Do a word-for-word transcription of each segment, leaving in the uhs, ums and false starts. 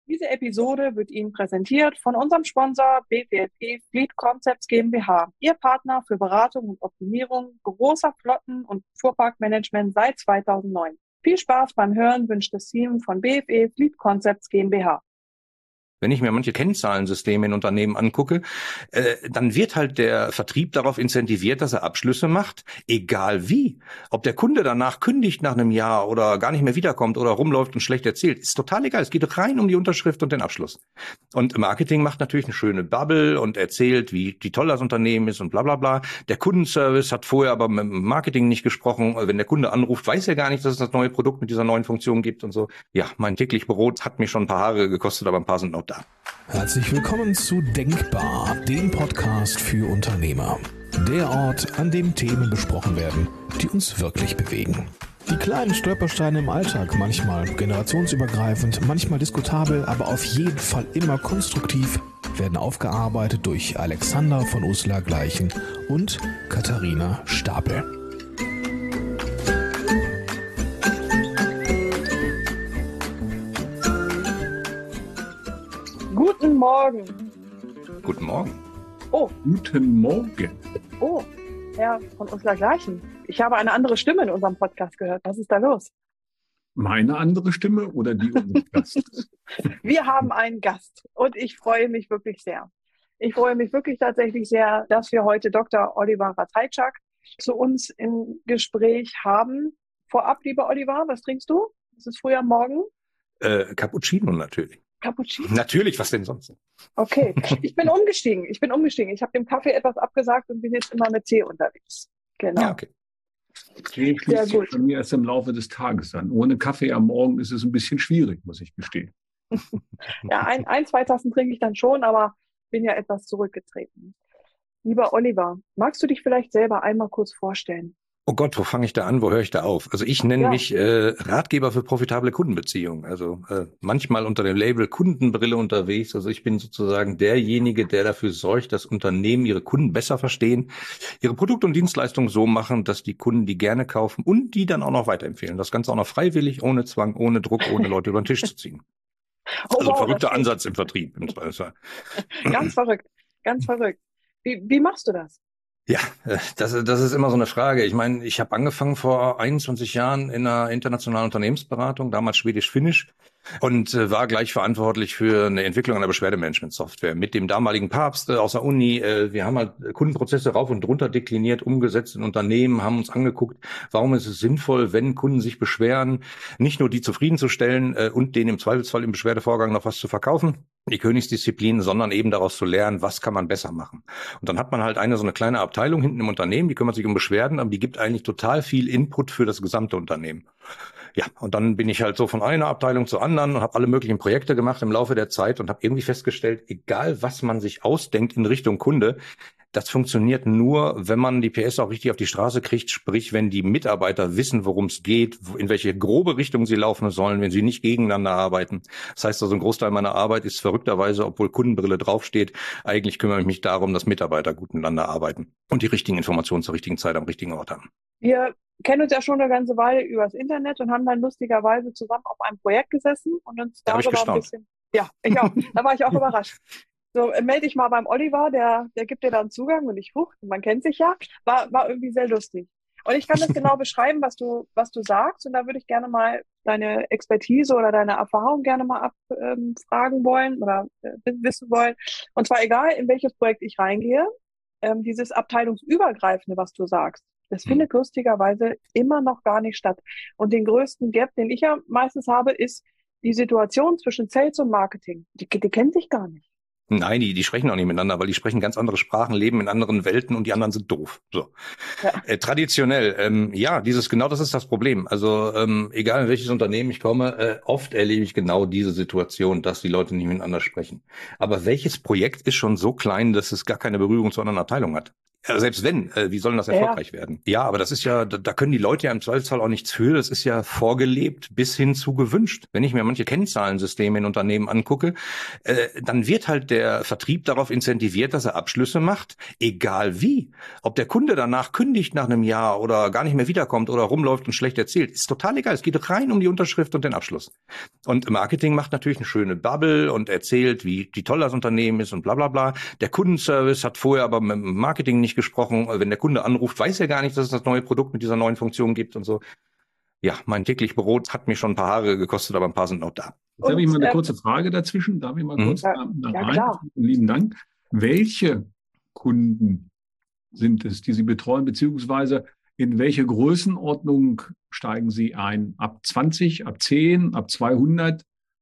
Diese Episode wird Ihnen präsentiert von unserem Sponsor B F L P Fleet Concepts GmbH, Ihr Partner für Beratung und Optimierung großer Flotten- und Fuhrparkmanagement seit zweitausendneun. Viel Spaß beim Hören wünscht das Team von B F E Fleet Concepts GmbH. Wenn ich mir manche Kennzahlensysteme in Unternehmen angucke, äh, dann wird halt der Vertrieb darauf incentiviert, dass er Abschlüsse macht, egal wie. Ob der Kunde danach kündigt nach einem Jahr oder gar nicht mehr wiederkommt oder rumläuft und schlecht erzählt, ist total egal. Es geht rein um die Unterschrift und den Abschluss. Und Marketing macht natürlich eine schöne Bubble und erzählt, wie, wie toll das Unternehmen ist und bla bla bla. Der Kundenservice hat vorher aber mit dem Marketing nicht gesprochen. Wenn der Kunde anruft, weiß er gar nicht, dass es das neue Produkt mit dieser neuen Funktion gibt und so. Ja, mein täglich Brot hat mir schon ein paar Haare gekostet, aber ein paar sind noch da. Herzlich willkommen zu Denkbar, dem Podcast für Unternehmer. Der Ort, an dem Themen besprochen werden, die uns wirklich bewegen. Die kleinen Stolpersteine im Alltag, manchmal generationsübergreifend, manchmal diskutabel, aber auf jeden Fall immer konstruktiv, werden aufgearbeitet durch Alexander von Uslar-Gleichen und Katharina Stapel. Guten Morgen. Guten Morgen. Oh. Guten Morgen. Oh, Herr von Uslar-Gleichen. Ich habe eine andere Stimme in unserem Podcast gehört. Was ist da los? Meine andere Stimme oder die unseres Gastes? Wir haben einen Gast und ich freue mich wirklich sehr. Ich freue mich wirklich tatsächlich sehr, dass wir heute Doktor Oliver Ratajczak zu uns im Gespräch haben. Vorab, lieber Oliver, was trinkst du? Es ist früh am Morgen. Äh, Cappuccino natürlich. Cappuccino? Natürlich, was denn sonst? Okay, ich bin umgestiegen. Ich bin umgestiegen. Ich habe dem Kaffee etwas abgesagt und bin jetzt immer mit Tee unterwegs. Genau. Ja, okay. Tee schließt sich bei mir erst im Laufe des Tages an. Ohne Kaffee am Morgen ist es ein bisschen schwierig, muss ich gestehen. Ja, ein, ein, zwei Tassen trinke ich dann schon, aber bin ja etwas zurückgetreten. Lieber Oliver, magst du dich vielleicht selber einmal kurz vorstellen? Oh Gott, wo fange ich da an, wo höre ich da auf? Also ich nenne Ja. mich äh, Ratgeber für profitable Kundenbeziehungen. Also äh, manchmal unter dem Label Kundenbrille unterwegs. Also ich bin sozusagen derjenige, der dafür sorgt, dass Unternehmen ihre Kunden besser verstehen, ihre Produkte und Dienstleistungen so machen, dass die Kunden die gerne kaufen und die dann auch noch weiterempfehlen. Das Ganze auch noch freiwillig, ohne Zwang, ohne Druck, ohne Leute über den Tisch zu ziehen. Oh, Also wow, verrückter das Ansatz im Vertrieb. Im Zweifelsfall. Ganz verrückt, ganz verrückt. Wie, wie machst du das? Ja, äh, das, das ist immer so eine Frage. Ich meine, ich habe angefangen vor einundzwanzig Jahren in einer internationalen Unternehmensberatung, damals Schwedisch-Finnisch, und äh, war gleich verantwortlich für eine Entwicklung einer Beschwerdemanagement-Software mit dem damaligen Papst äh, aus der Uni. Äh, wir haben halt Kundenprozesse rauf und runter dekliniert, umgesetzt in Unternehmen, haben uns angeguckt, warum ist es sinnvoll, wenn Kunden sich beschweren, nicht nur die zufriedenzustellen äh, und denen im Zweifelsfall im Beschwerdevorgang noch was zu verkaufen, die Königsdisziplin, sondern eben daraus zu lernen, was kann man besser machen. Und dann hat man halt eine so eine kleine Abteilung hinten im Unternehmen, die kümmert sich um Beschwerden, aber die gibt eigentlich total viel Input für das gesamte Unternehmen. Ja, und dann bin ich halt so von einer Abteilung zur anderen und habe alle möglichen Projekte gemacht im Laufe der Zeit und habe irgendwie festgestellt, egal was man sich ausdenkt in Richtung Kunde, das funktioniert nur, wenn man die P S auch richtig auf die Straße kriegt, sprich, wenn die Mitarbeiter wissen, worum es geht, in welche grobe Richtung sie laufen sollen, wenn sie nicht gegeneinander arbeiten. Das heißt also, ein Großteil meiner Arbeit ist verrückterweise, obwohl Kundenbrille draufsteht, eigentlich kümmere ich mich darum, dass Mitarbeiter gut miteinander arbeiten und die richtigen Informationen zur richtigen Zeit am richtigen Ort haben. Wir kennen uns ja schon eine ganze Weile übers Internet und haben dann lustigerweise zusammen auf einem Projekt gesessen und uns Da hab ich darüber ein gestaunt. bisschen... Ja, ich auch. Da war ich auch überrascht. So, äh, melde dich mal beim Oliver, der, der gibt dir dann Zugang und ich, huch, man kennt sich ja. War, war irgendwie sehr lustig. Und ich kann das genau beschreiben, was du, was du sagst. Und da würde ich gerne mal deine Expertise oder deine Erfahrung gerne mal abfragen ähm, wollen oder äh, wissen wollen. Und zwar egal, in welches Projekt ich reingehe, ähm, dieses abteilungsübergreifende, was du sagst, das findet hm. lustigerweise immer noch gar nicht statt. Und den größten Gap, den ich ja meistens habe, ist die Situation zwischen Sales und Marketing. Die, die kennen sich gar nicht. Nein, die, die sprechen auch nicht miteinander, weil die sprechen ganz andere Sprachen, leben in anderen Welten und die anderen sind doof. So. Ja. Äh, traditionell, ähm, ja, dieses genau das ist das Problem. Also ähm, egal in welches Unternehmen ich komme, äh, oft erlebe ich genau diese Situation, dass die Leute nicht miteinander sprechen. Aber welches Projekt ist schon so klein, dass es gar keine Berührung zu anderen Abteilungen hat? Ja, selbst wenn, äh, wie soll das erfolgreich ja. werden? Ja, aber das ist ja, da, da können die Leute ja im Zweifelsfall auch nichts für. Das ist ja vorgelebt bis hin zu gewünscht. Wenn ich mir manche Kennzahlensysteme in Unternehmen angucke, äh, dann wird halt der Vertrieb darauf incentiviert, dass er Abschlüsse macht, egal wie. Ob der Kunde danach kündigt nach einem Jahr oder gar nicht mehr wiederkommt oder rumläuft und schlecht erzählt, ist total egal. Es geht rein um die Unterschrift und den Abschluss. Und Marketing macht natürlich eine schöne Bubble und erzählt, wie, wie toll das Unternehmen ist und bla bla bla. Der Kundenservice hat vorher aber mit dem Marketing nicht gesprochen. Wenn der Kunde anruft, weiß er gar nicht, dass es das neue Produkt mit dieser neuen Funktion gibt und so. Ja, mein täglich Brot hat mir schon ein paar Haare gekostet, aber ein paar sind noch da. Jetzt habe ich mal eine kurze Frage dazwischen. Darf ich mal kurz ja, da, da ja, rein? klar. Lieben Dank. Welche Kunden sind es, die Sie betreuen, beziehungsweise in welche Größenordnung steigen Sie ein? Ab zwanzig, ab zehn, ab zweihundert?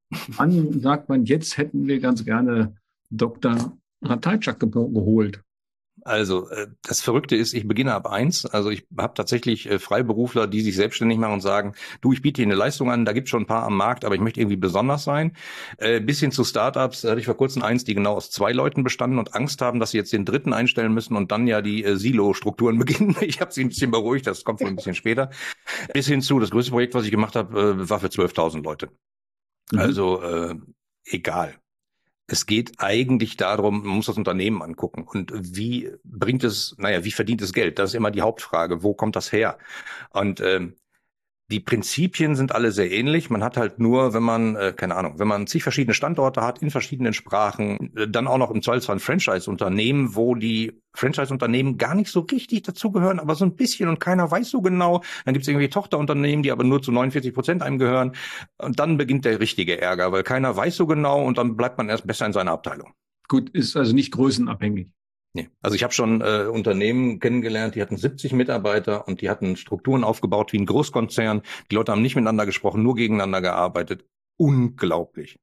Wann sagt man, jetzt hätten wir ganz gerne Doktor Ratajczak geholt? Also das Verrückte ist, ich beginne ab eins. Also ich habe tatsächlich Freiberufler, die sich selbstständig machen und sagen, du, ich biete dir eine Leistung an, da gibt es schon ein paar am Markt, aber ich möchte irgendwie besonders sein. Äh, bis hin zu Startups, da hatte ich vor kurzem eins, die genau aus zwei Leuten bestanden und Angst haben, dass sie jetzt den dritten einstellen müssen und dann ja die äh, Silo-Strukturen beginnen. Ich habe sie ein bisschen beruhigt, das kommt wohl ein bisschen später. Bis hin zu, das größte Projekt, was ich gemacht habe, äh, war für zwölftausend Leute. Mhm. Also äh, egal. Es geht eigentlich darum, man muss das Unternehmen angucken und wie bringt es, naja, wie verdient es Geld? Das ist immer die Hauptfrage. Wo kommt das her? Und ähm, die Prinzipien sind alle sehr ähnlich. Man hat halt nur, wenn man, äh, keine Ahnung, wenn man zig verschiedene Standorte hat, in verschiedenen Sprachen, äh, dann auch noch im Zweifelsfall ein Franchise-Unternehmen, wo die Franchise-Unternehmen gar nicht so richtig dazugehören, aber so ein bisschen und keiner weiß so genau. Dann gibt es irgendwie Tochterunternehmen, die aber nur zu neunundvierzig Prozent einem gehören. Und dann beginnt der richtige Ärger, weil keiner weiß so genau und dann bleibt man erst besser in seiner Abteilung. Gut, ist also nicht größenabhängig. Nee. Also ich habe schon äh, Unternehmen kennengelernt, die hatten siebzig Mitarbeiter und die hatten Strukturen aufgebaut wie ein Großkonzern. Die Leute haben nicht miteinander gesprochen, nur gegeneinander gearbeitet. Unglaublich.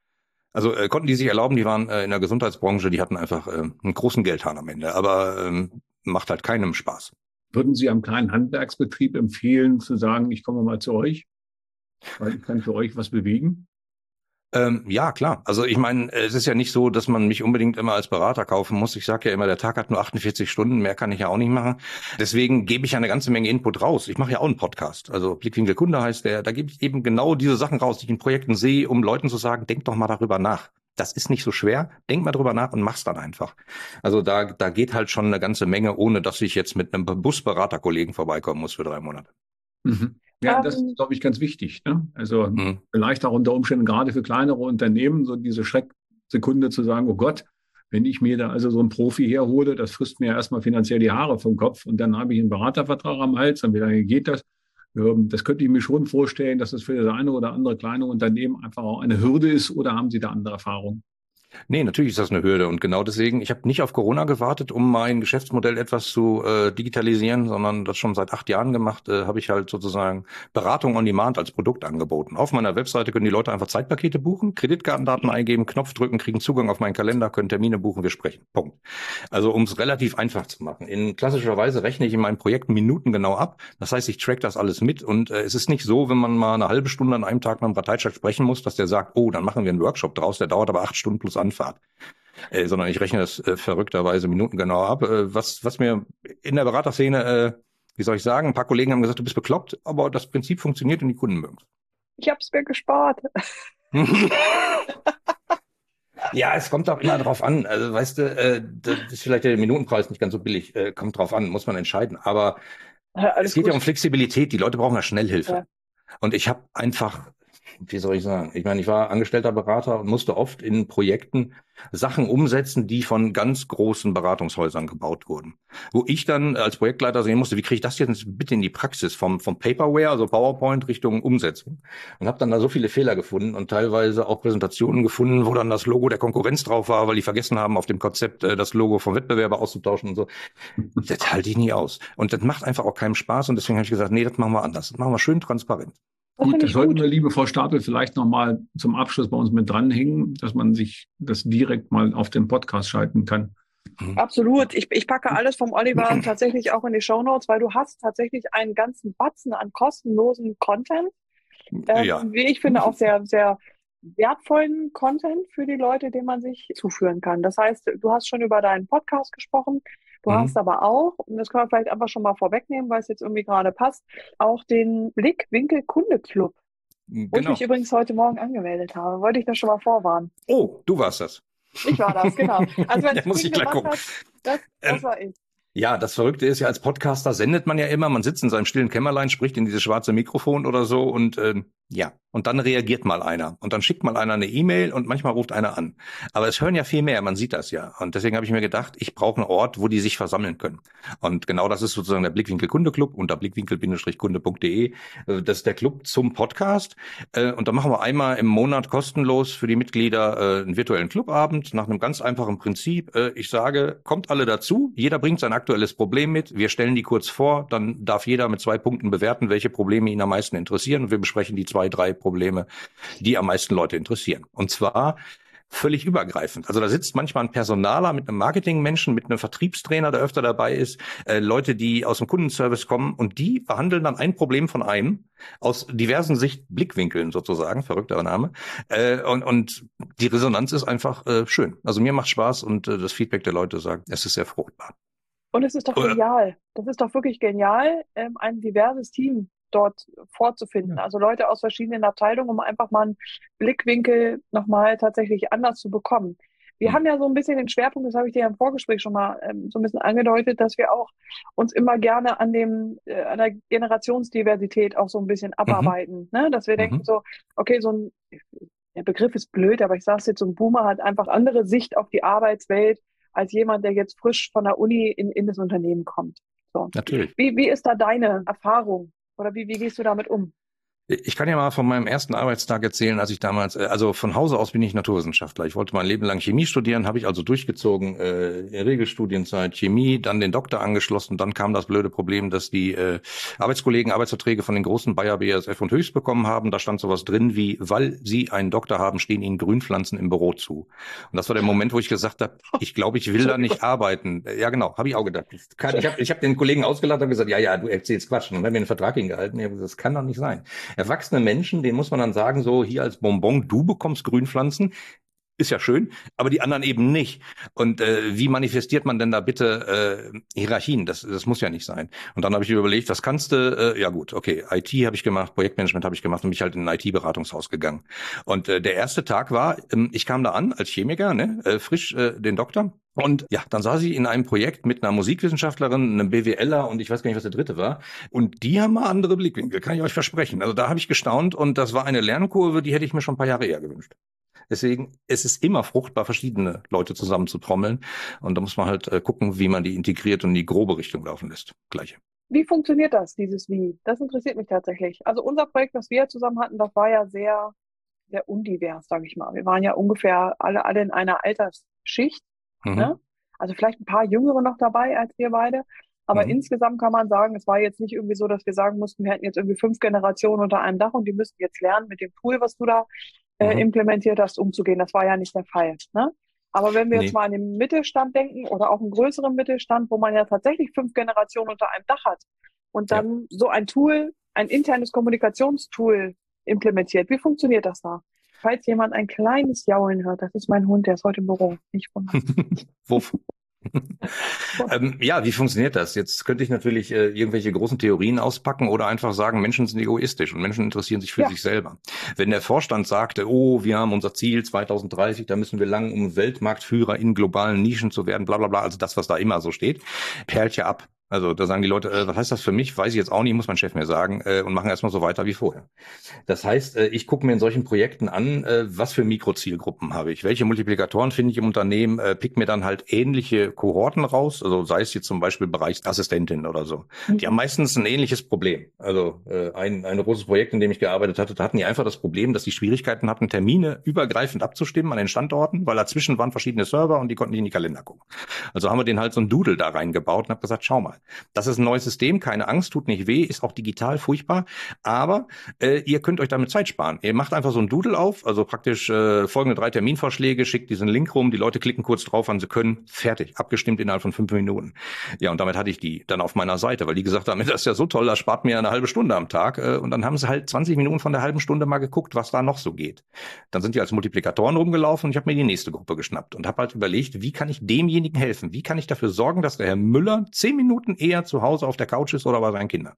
Also äh, konnten die sich erlauben, die waren äh, in der Gesundheitsbranche, die hatten einfach äh, einen großen Geldhahn am Ende, aber ähm, macht halt keinem Spaß. Würden Sie einem kleinen Handwerksbetrieb empfehlen, zu sagen, ich komme mal zu euch, weil ich kann für euch was bewegen? Ähm, ja, klar. Also ich meine, es ist ja nicht so, dass man mich unbedingt immer als Berater kaufen muss. Ich sage ja immer, der Tag hat nur achtundvierzig Stunden, mehr kann ich ja auch nicht machen. Deswegen gebe ich ja eine ganze Menge Input raus. Ich mache ja auch einen Podcast. Also Blickwinkel Kunde heißt der. Da gebe ich eben genau diese Sachen raus, die ich in Projekten sehe, um Leuten zu sagen, denk doch mal darüber nach. Das ist nicht so schwer. Denk mal drüber nach und mach's dann einfach. Also da, da geht halt schon eine ganze Menge, ohne dass ich jetzt mit einem Busberaterkollegen vorbeikommen muss für drei Monate. Mhm. Ja, das ist, glaube ich, ganz wichtig. Ne? Also mhm. vielleicht auch unter Umständen gerade für kleinere Unternehmen so diese Schrecksekunde zu sagen, oh Gott, wenn ich mir da also so einen Profi herhole, das frisst mir ja erstmal finanziell die Haare vom Kopf und dann habe ich einen Beratervertrag am Hals und wie lange geht das? Das könnte ich mir schon vorstellen, dass das für das eine oder andere kleine Unternehmen einfach auch eine Hürde ist, oder haben Sie da andere Erfahrungen? Nee, natürlich ist das eine Hürde und genau deswegen, ich habe nicht auf Corona gewartet, um mein Geschäftsmodell etwas zu äh, digitalisieren, sondern das schon seit acht Jahren gemacht, äh, habe ich halt sozusagen Beratung on Demand als Produkt angeboten. Auf meiner Webseite können die Leute einfach Zeitpakete buchen, Kreditkartendaten eingeben, Knopf drücken, kriegen Zugang auf meinen Kalender, können Termine buchen, wir sprechen. Punkt. Also um es relativ einfach zu machen. In klassischer Weise rechne ich in meinen Projekten Minuten genau ab. Das heißt, ich track das alles mit und äh, es ist nicht so, wenn man mal eine halbe Stunde an einem Tag mit einem Ratajczak sprechen muss, dass der sagt, oh, dann machen wir einen Workshop draus, der dauert aber acht Stunden plus Anfahrt. Äh, sondern ich rechne das äh, verrückterweise minutengenau ab. Äh, was, was mir in der Beraterszene, äh, wie soll ich sagen, ein paar Kollegen haben gesagt, du bist bekloppt, aber das Prinzip funktioniert und die Kunden mögen es. Ich habe es mir gespart. Ja, es kommt auch immer drauf an. Also weißt du, äh, das ist vielleicht der Minutenpreis nicht ganz so billig. Äh, kommt drauf an, muss man entscheiden. Aber ja, es geht gut. Ja um Flexibilität. Die Leute brauchen ja Schnellhilfe. Ja. Und ich habe einfach, wie soll ich sagen, ich meine, ich war angestellter Berater und musste oft in Projekten Sachen umsetzen, die von ganz großen Beratungshäusern gebaut wurden. Wo ich dann als Projektleiter sehen musste, wie kriege ich das jetzt bitte in die Praxis, vom vom Paperware, also PowerPoint Richtung Umsetzung. Und habe dann da so viele Fehler gefunden und teilweise auch Präsentationen gefunden, wo dann das Logo der Konkurrenz drauf war, weil die vergessen haben, auf dem Konzept das Logo vom Wettbewerber auszutauschen und so. Das halte ich nie aus. Und das macht einfach auch keinem Spaß und deswegen habe ich gesagt, nee, das machen wir anders. Das machen wir schön transparent. Gut, das sollten wir, liebe Frau Stapel, vielleicht nochmal zum Abschluss bei uns mit dranhängen, dass man sich das direkt mal auf den Podcast schalten kann. Absolut. Ich, ich packe alles vom Oliver tatsächlich auch in die Shownotes, weil du hast tatsächlich einen ganzen Batzen an kostenlosen Content. Ähm, ja. Wie ich finde, auch sehr, sehr wertvollen Content für die Leute, den man sich zuführen kann. Das heißt, du hast schon über deinen Podcast gesprochen. Du hast Mhm. aber auch, und das können wir vielleicht einfach schon mal vorwegnehmen, weil es jetzt irgendwie gerade passt, auch den Blickwinkel Kunde Club, wo ich mich Genau. übrigens heute Morgen angemeldet habe. Wollte ich das schon mal vorwarnen. Oh, du warst das. Ich war das, genau. Also wenn Da es muss ich Ping gleich gemacht gucken. hat, das, das Ähm, war ich. Ja, das Verrückte ist ja, als Podcaster sendet man ja immer, man sitzt in seinem stillen Kämmerlein, spricht in dieses schwarze Mikrofon oder so und ähm, ja, und dann reagiert mal einer und dann schickt mal einer eine E-Mail und manchmal ruft einer an. Aber es hören ja viel mehr, man sieht das ja. Und deswegen habe ich mir gedacht, ich brauche einen Ort, wo die sich versammeln können. Und genau das ist sozusagen der Blickwinkel Kunde Club unter blickwinkel Kunde punkt de. Äh, Das ist der Club zum Podcast. Äh, Und da machen wir einmal im Monat kostenlos für die Mitglieder äh, einen virtuellen Clubabend nach einem ganz einfachen Prinzip. Äh, Ich sage, kommt alle dazu, jeder bringt sein aktuelles Problem mit, wir stellen die kurz vor, dann darf jeder mit zwei Punkten bewerten, welche Probleme ihn am meisten interessieren und wir besprechen die zwei, drei Probleme, die am meisten Leute interessieren. Und zwar völlig übergreifend. Also da sitzt manchmal ein Personaler mit einem Marketingmenschen, mit einem Vertriebstrainer, der öfter dabei ist, äh, Leute, die aus dem Kundenservice kommen und die behandeln dann ein Problem von einem aus diversen Sichtblickwinkeln sozusagen, verrückter Name. Äh, und, und die Resonanz ist einfach äh, schön. Also mir macht Spaß und äh, das Feedback der Leute sagt, es ist sehr fruchtbar. Und es ist doch genial. Das ist doch wirklich genial, ähm, ein diverses Team dort vorzufinden. Also Leute aus verschiedenen Abteilungen, um einfach mal einen Blickwinkel nochmal tatsächlich anders zu bekommen. Wir Hm. haben ja so ein bisschen den Schwerpunkt, das habe ich dir ja im Vorgespräch schon mal ähm, so ein bisschen angedeutet, dass wir auch uns immer gerne an dem, äh, an der Generationsdiversität auch so ein bisschen abarbeiten. Ne? Dass wir denken Mhm. so, okay, so ein, der Begriff ist blöd, aber ich sage es jetzt, so ein Boomer hat einfach andere Sicht auf die Arbeitswelt als jemand, der jetzt frisch von der Uni in, in das Unternehmen kommt. So. Natürlich. Wie, wie ist da deine Erfahrung? Oder wie, wie gehst du damit um? Ich kann ja mal von meinem ersten Arbeitstag erzählen, als ich damals, äh, also von Hause aus bin ich Naturwissenschaftler. Ich wollte mein Leben lang Chemie studieren, habe ich also durchgezogen, äh, in Regelstudienzeit Chemie, dann den Doktor angeschlossen, dann kam das blöde Problem, dass die äh, Arbeitskollegen Arbeitsverträge von den großen Bayer, B A S F und Höchst bekommen haben. Da stand sowas drin wie, weil sie einen Doktor haben, stehen ihnen Grünpflanzen im Büro zu. Und das war der Moment, wo ich gesagt habe, ich glaube, ich will da nicht arbeiten. Ja genau, habe ich auch gedacht. Ich, kann- ich habe ich hab den Kollegen ausgelacht und gesagt, ja, ja, du erzählst Quatsch. Und dann haben wir einen Vertrag hingehalten. Ich habe gesagt, das kann doch nicht sein. Erwachsene Menschen, denen muss man dann sagen, so hier als Bonbon, du bekommst Grünpflanzen, ist ja schön, aber die anderen eben nicht. Und äh, wie manifestiert man denn da bitte äh, Hierarchien? Das, das muss ja nicht sein. Und dann habe ich überlegt, was kannst du? Äh, ja gut, okay, I T habe ich gemacht, Projektmanagement habe ich gemacht und mich halt in ein I T-Beratungshaus gegangen. Und äh, der erste Tag war, ähm, ich kam da an als Chemiker, ne, äh, frisch äh, den Doktor. Und ja, dann saß ich in einem Projekt mit einer Musikwissenschaftlerin, einem BWLer und ich weiß gar nicht, was der dritte war. Und die haben mal andere Blickwinkel, kann ich euch versprechen. Also da habe ich gestaunt und das war eine Lernkurve, die hätte ich mir schon ein paar Jahre eher gewünscht. Deswegen, es ist immer fruchtbar, verschiedene Leute zusammen zu trommeln. Und da muss man halt äh, gucken, wie man die integriert und in die grobe Richtung laufen lässt. Gleiche. Wie funktioniert das, dieses Wie? Das interessiert mich tatsächlich. Also unser Projekt, was wir zusammen hatten, das war ja sehr, sehr undivers, sage ich mal. Wir waren ja ungefähr alle, alle in einer Altersschicht. Mhm. Ne? Also vielleicht ein paar Jüngere noch dabei als wir beide. Aber Mhm. insgesamt kann man sagen, es war jetzt nicht irgendwie so, dass wir sagen mussten, wir hätten jetzt irgendwie fünf Generationen unter einem Dach und die müssten jetzt lernen, mit dem Tool, was du da äh, Mhm. implementiert hast, umzugehen. Das war ja nicht der Fall. Ne? Aber wenn wir Nee. jetzt mal an den Mittelstand denken oder auch einen größeren Mittelstand, wo man ja tatsächlich fünf Generationen unter einem Dach hat und dann so ein Tool, ein internes Kommunikationstool implementiert, wie funktioniert das da? Falls jemand ein kleines Jaulen hört, das ist mein Hund, der ist heute im Büro. Nicht wundern. Wuff. ähm, ja, wie funktioniert das? Jetzt könnte ich natürlich äh, irgendwelche großen Theorien auspacken oder einfach sagen, Menschen sind egoistisch und Menschen interessieren sich für Ja. sich selber. Wenn der Vorstand sagte, oh, wir haben unser Ziel zwanzig dreißig, da müssen wir lang, um Weltmarktführer in globalen Nischen zu werden, bla bla bla, also das, was da immer so steht, perlt ja ab. Also da sagen die Leute, äh, was heißt das für mich? Weiß ich jetzt auch nicht, muss mein Chef mir sagen, äh, und machen erstmal so weiter wie vorher. Das heißt, äh, ich gucke mir in solchen Projekten an, äh, was für Mikrozielgruppen habe ich, welche Multiplikatoren finde ich im Unternehmen, äh, pick mir dann halt ähnliche Kohorten raus, also sei es jetzt zum Beispiel Bereichsassistentin oder so. Die haben meistens ein ähnliches Problem. Also äh, ein, ein großes Projekt, in dem ich gearbeitet hatte, da hatten die einfach das Problem, dass die Schwierigkeiten hatten, Termine übergreifend abzustimmen an den Standorten, weil dazwischen waren verschiedene Server und die konnten nicht in die Kalender gucken. Also haben wir den halt so ein Doodle da reingebaut und habe gesagt, schau mal, Das ist ein neues System, keine Angst, tut nicht weh, ist auch digital furchtbar, aber äh, ihr könnt euch damit Zeit sparen. Ihr macht einfach so ein Doodle auf, also praktisch äh, folgende drei Terminvorschläge, schickt diesen Link rum, die Leute klicken kurz drauf, wann sie können, fertig, abgestimmt innerhalb von fünf Minuten. Ja, und damit hatte ich die dann auf meiner Seite, weil die gesagt haben, das ist ja so toll, das spart mir eine halbe Stunde am Tag. Äh, und dann haben sie halt zwanzig Minuten von der halben Stunde mal geguckt, was da noch so geht. Dann sind die als Multiplikatoren rumgelaufen und ich habe mir die nächste Gruppe geschnappt und habe halt überlegt, wie kann ich demjenigen helfen? Wie kann ich dafür sorgen, dass der Herr Müller zehn Minuten eher zu Hause auf der Couch ist oder bei seinen Kindern?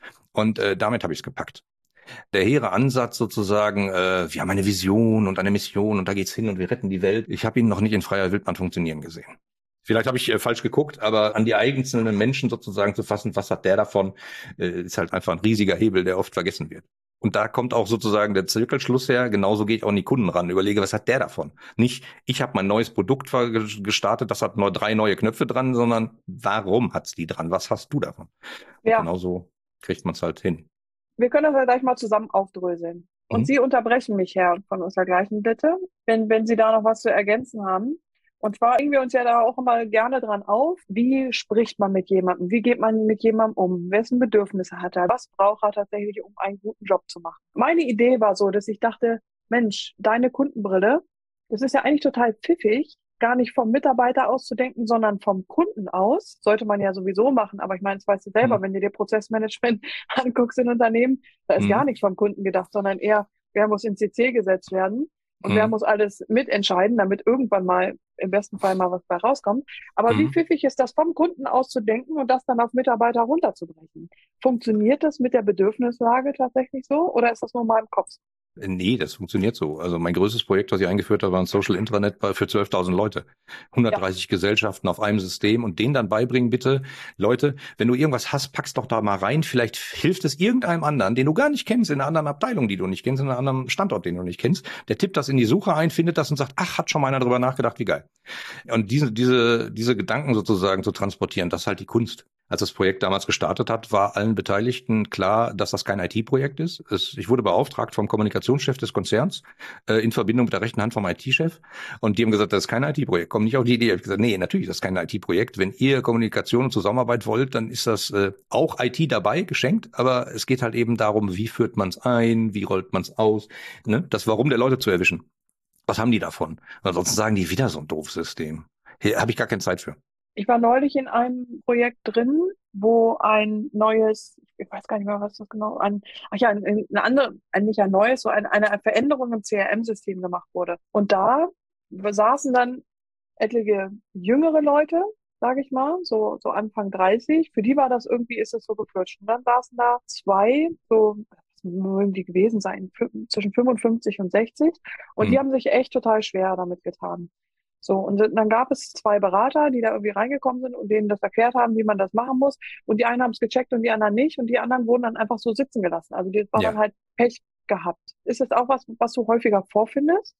Und äh, damit habe ich es gepackt. Der hehre Ansatz sozusagen, äh, wir haben eine Vision und eine Mission und da geht's hin und wir retten die Welt. Ich habe ihn noch nicht in freier Wildbahn funktionieren gesehen. Vielleicht habe ich äh, falsch geguckt, aber an die einzelnen Menschen sozusagen zu fassen, was hat der davon, äh, ist halt einfach ein riesiger Hebel, der oft vergessen wird. Und da kommt auch sozusagen der Zirkelschluss her. Genauso gehe ich auch an die Kunden ran. Überlege, was hat der davon? Nicht, ich habe mein neues Produkt gestartet, das hat nur drei neue Knöpfe dran, sondern warum hat's die dran? Was hast du davon? Und Ja. genauso kriegt man es halt hin. Wir können das ja gleich mal zusammen aufdröseln. Und Mhm. Sie unterbrechen mich, Herr von Ostergleichen, bitte, wenn, wenn Sie da noch was zu ergänzen haben. Und zwar hängen wir uns ja da auch immer gerne dran auf. Wie spricht man mit jemandem? Wie geht man mit jemandem um? Wessen Bedürfnisse hat er? Was braucht er tatsächlich, um einen guten Job zu machen? Meine Idee war so, dass ich dachte, Mensch, deine Kundenbrille, das ist ja eigentlich total pfiffig, gar nicht vom Mitarbeiter aus zu denken, sondern vom Kunden aus. Sollte man ja sowieso machen. Aber ich meine, das weißt du selber, Mhm. wenn du dir Prozessmanagement anguckst in Unternehmen, da ist Mhm. gar nichts vom Kunden gedacht, sondern eher, wer muss in C C gesetzt werden und Mhm. wer muss alles mitentscheiden, damit irgendwann mal im besten Fall mal was bei rauskommt. Aber Mhm. wie pfiffig ist das, vom Kunden aus zu denken und das dann auf Mitarbeiter runterzubrechen? Funktioniert das mit der Bedürfnislage tatsächlich so oder ist das nur mal im Kopf? Nee, das funktioniert so. Also mein größtes Projekt, was ich eingeführt habe, war ein Social Intranet für zwölftausend Leute. hundertdreißig ja. Gesellschaften auf einem System und denen dann beibringen, bitte, Leute, wenn du irgendwas hast, pack's doch da mal rein. Vielleicht hilft es irgendeinem anderen, den du gar nicht kennst, in einer anderen Abteilung, die du nicht kennst, in einem anderen Standort, den du nicht kennst. Der tippt das in die Suche ein, findet das und sagt, ach, hat schon mal einer drüber nachgedacht, wie geil. Und diese, diese, diese Gedanken sozusagen zu transportieren, das ist halt die Kunst. Als das Projekt damals gestartet hat, war allen Beteiligten klar, dass das kein I T-Projekt ist. Es, ich wurde beauftragt vom Kommunikationschef des Konzerns äh, in Verbindung mit der rechten Hand vom I T-Chef. Und die haben gesagt, das ist kein I T-Projekt. Komm nicht auf die Idee. Ich habe gesagt, nee, natürlich, das ist kein I T-Projekt. Wenn ihr Kommunikation und Zusammenarbeit wollt, dann ist das äh, auch I T dabei, geschenkt. Aber es geht halt eben darum, wie führt man es ein, wie rollt man es aus, ne? Das Warum der Leute zu erwischen. Was haben die davon? Ansonsten sagen die, wieder so ein doofes System. Hier habe ich gar keine Zeit für. Ich war neulich in einem Projekt drin, wo ein neues, ich weiß gar nicht mehr, was das genau, ein, ach ja, ein, eine andere, nicht ein neues, so eine, eine Veränderung im C R M-System gemacht wurde. Und da saßen dann etliche jüngere Leute, sage ich mal, so, so Anfang dreißig. Für die war das irgendwie, ist es so geflutscht. Und dann saßen da zwei, so, was mögen die gewesen sein, zwischen fünfundfünfzig und sechzig. Und Hm. die haben sich echt total schwer damit getan. So, und dann gab es zwei Berater, die da irgendwie reingekommen sind und denen das erklärt haben, wie man das machen muss. Und die einen haben es gecheckt und die anderen nicht. Und die anderen wurden dann einfach so sitzen gelassen. Also das war Ja. dann halt Pech gehabt. Ist das auch was, was du häufiger vorfindest?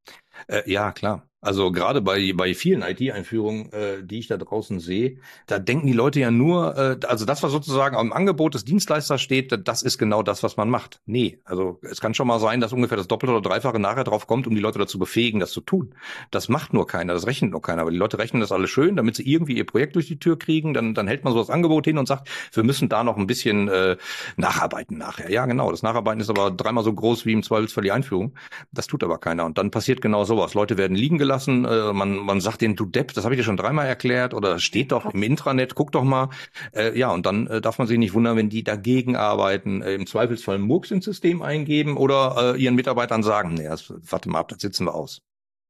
Äh, ja, klar. Also gerade bei bei vielen I T-Einführungen, äh, die ich da draußen sehe, da denken die Leute ja nur, äh, also das, was sozusagen am Angebot des Dienstleisters steht, das ist genau das, was man macht. Nee, also es kann schon mal sein, dass ungefähr das Doppelte oder Dreifache nachher drauf kommt, um die Leute dazu befähigen, das zu tun. Das macht nur keiner, das rechnet nur keiner. Aber die Leute rechnen das alles schön, damit sie irgendwie ihr Projekt durch die Tür kriegen. Dann dann hält man so das Angebot hin und sagt, wir müssen da noch ein bisschen äh, nacharbeiten nachher. Ja, genau. Das Nacharbeiten ist aber dreimal so groß wie im Zweifelsfall die Einführung. Das tut aber keiner. Und dann passiert genau sowas. Leute werden liegen gelassen, äh, man man sagt denen, du Depp, das habe ich dir schon dreimal erklärt oder steht doch im Intranet, guck doch mal. Äh, ja, und dann äh, darf man sich nicht wundern, wenn die dagegen arbeiten, äh, im Zweifelsfall Murks ins System eingeben oder äh, ihren Mitarbeitern sagen, nee, das, warte mal ab, das sitzen wir aus.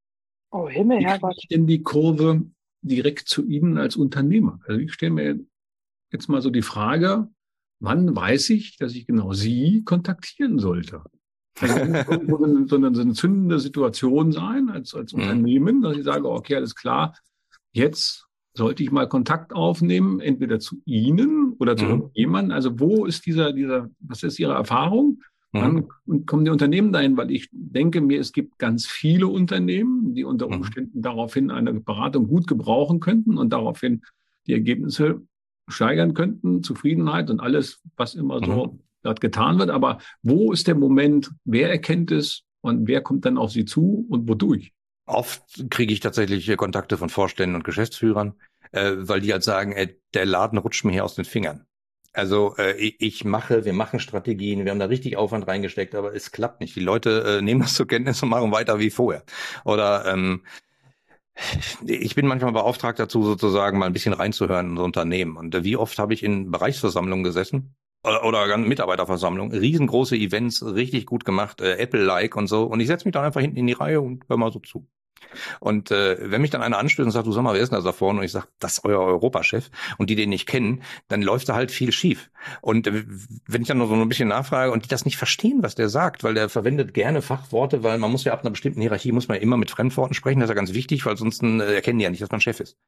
Oh Himmel, Wie kriege Herrgott. ich denn die Kurve direkt zu Ihnen als Unternehmer? Also ich stelle mir jetzt mal so die Frage, wann weiß ich, dass ich genau Sie kontaktieren sollte? Also es muss irgendwo so eine, so eine, so eine zündende Situation sein als, als Mhm. Unternehmen, dass ich sage, okay, alles klar, jetzt sollte ich mal Kontakt aufnehmen, entweder zu Ihnen oder zu Mhm. irgendjemandem. Also wo ist dieser, dieser, was ist Ihre Erfahrung? Mhm. Wann kommen die Unternehmen dahin? Weil ich denke mir, es gibt ganz viele Unternehmen, die unter Mhm. Umständen daraufhin eine Beratung gut gebrauchen könnten und daraufhin die Ergebnisse steigern könnten, Zufriedenheit und alles, was immer so Mhm. dort getan wird. Aber wo ist der Moment, wer erkennt es und wer kommt dann auf Sie zu und wodurch? Oft kriege ich tatsächlich Kontakte von Vorständen und Geschäftsführern, äh, weil die halt sagen, äh, der Laden rutscht mir hier aus den Fingern. Also äh, ich, ich mache, wir machen Strategien, wir haben da richtig Aufwand reingesteckt, aber es klappt nicht. Die Leute äh, nehmen das zur Kenntnis und machen weiter wie vorher. Oder ähm, ich bin manchmal beauftragt dazu, sozusagen mal ein bisschen reinzuhören in so Unternehmen. Und äh, wie oft habe ich in Bereichsversammlungen gesessen oder, oder Mitarbeiterversammlungen, riesengroße Events, richtig gut gemacht, äh, Apple-like und so. Und ich setze mich dann einfach hinten in die Reihe und höre mal so zu. Und äh, wenn mich dann einer anstößt und sagt, du sag mal, wer ist denn das da vorne? Und ich sage, das ist euer Europachef. Und die den nicht kennen, dann läuft da halt viel schief. Und äh, wenn ich dann noch so ein bisschen nachfrage und die das nicht verstehen, was der sagt, weil der verwendet gerne Fachworte, weil man muss ja ab einer bestimmten Hierarchie, muss man ja immer mit Fremdworten sprechen. Das ist ja ganz wichtig, weil sonst äh, erkennen die ja nicht, dass man Chef ist.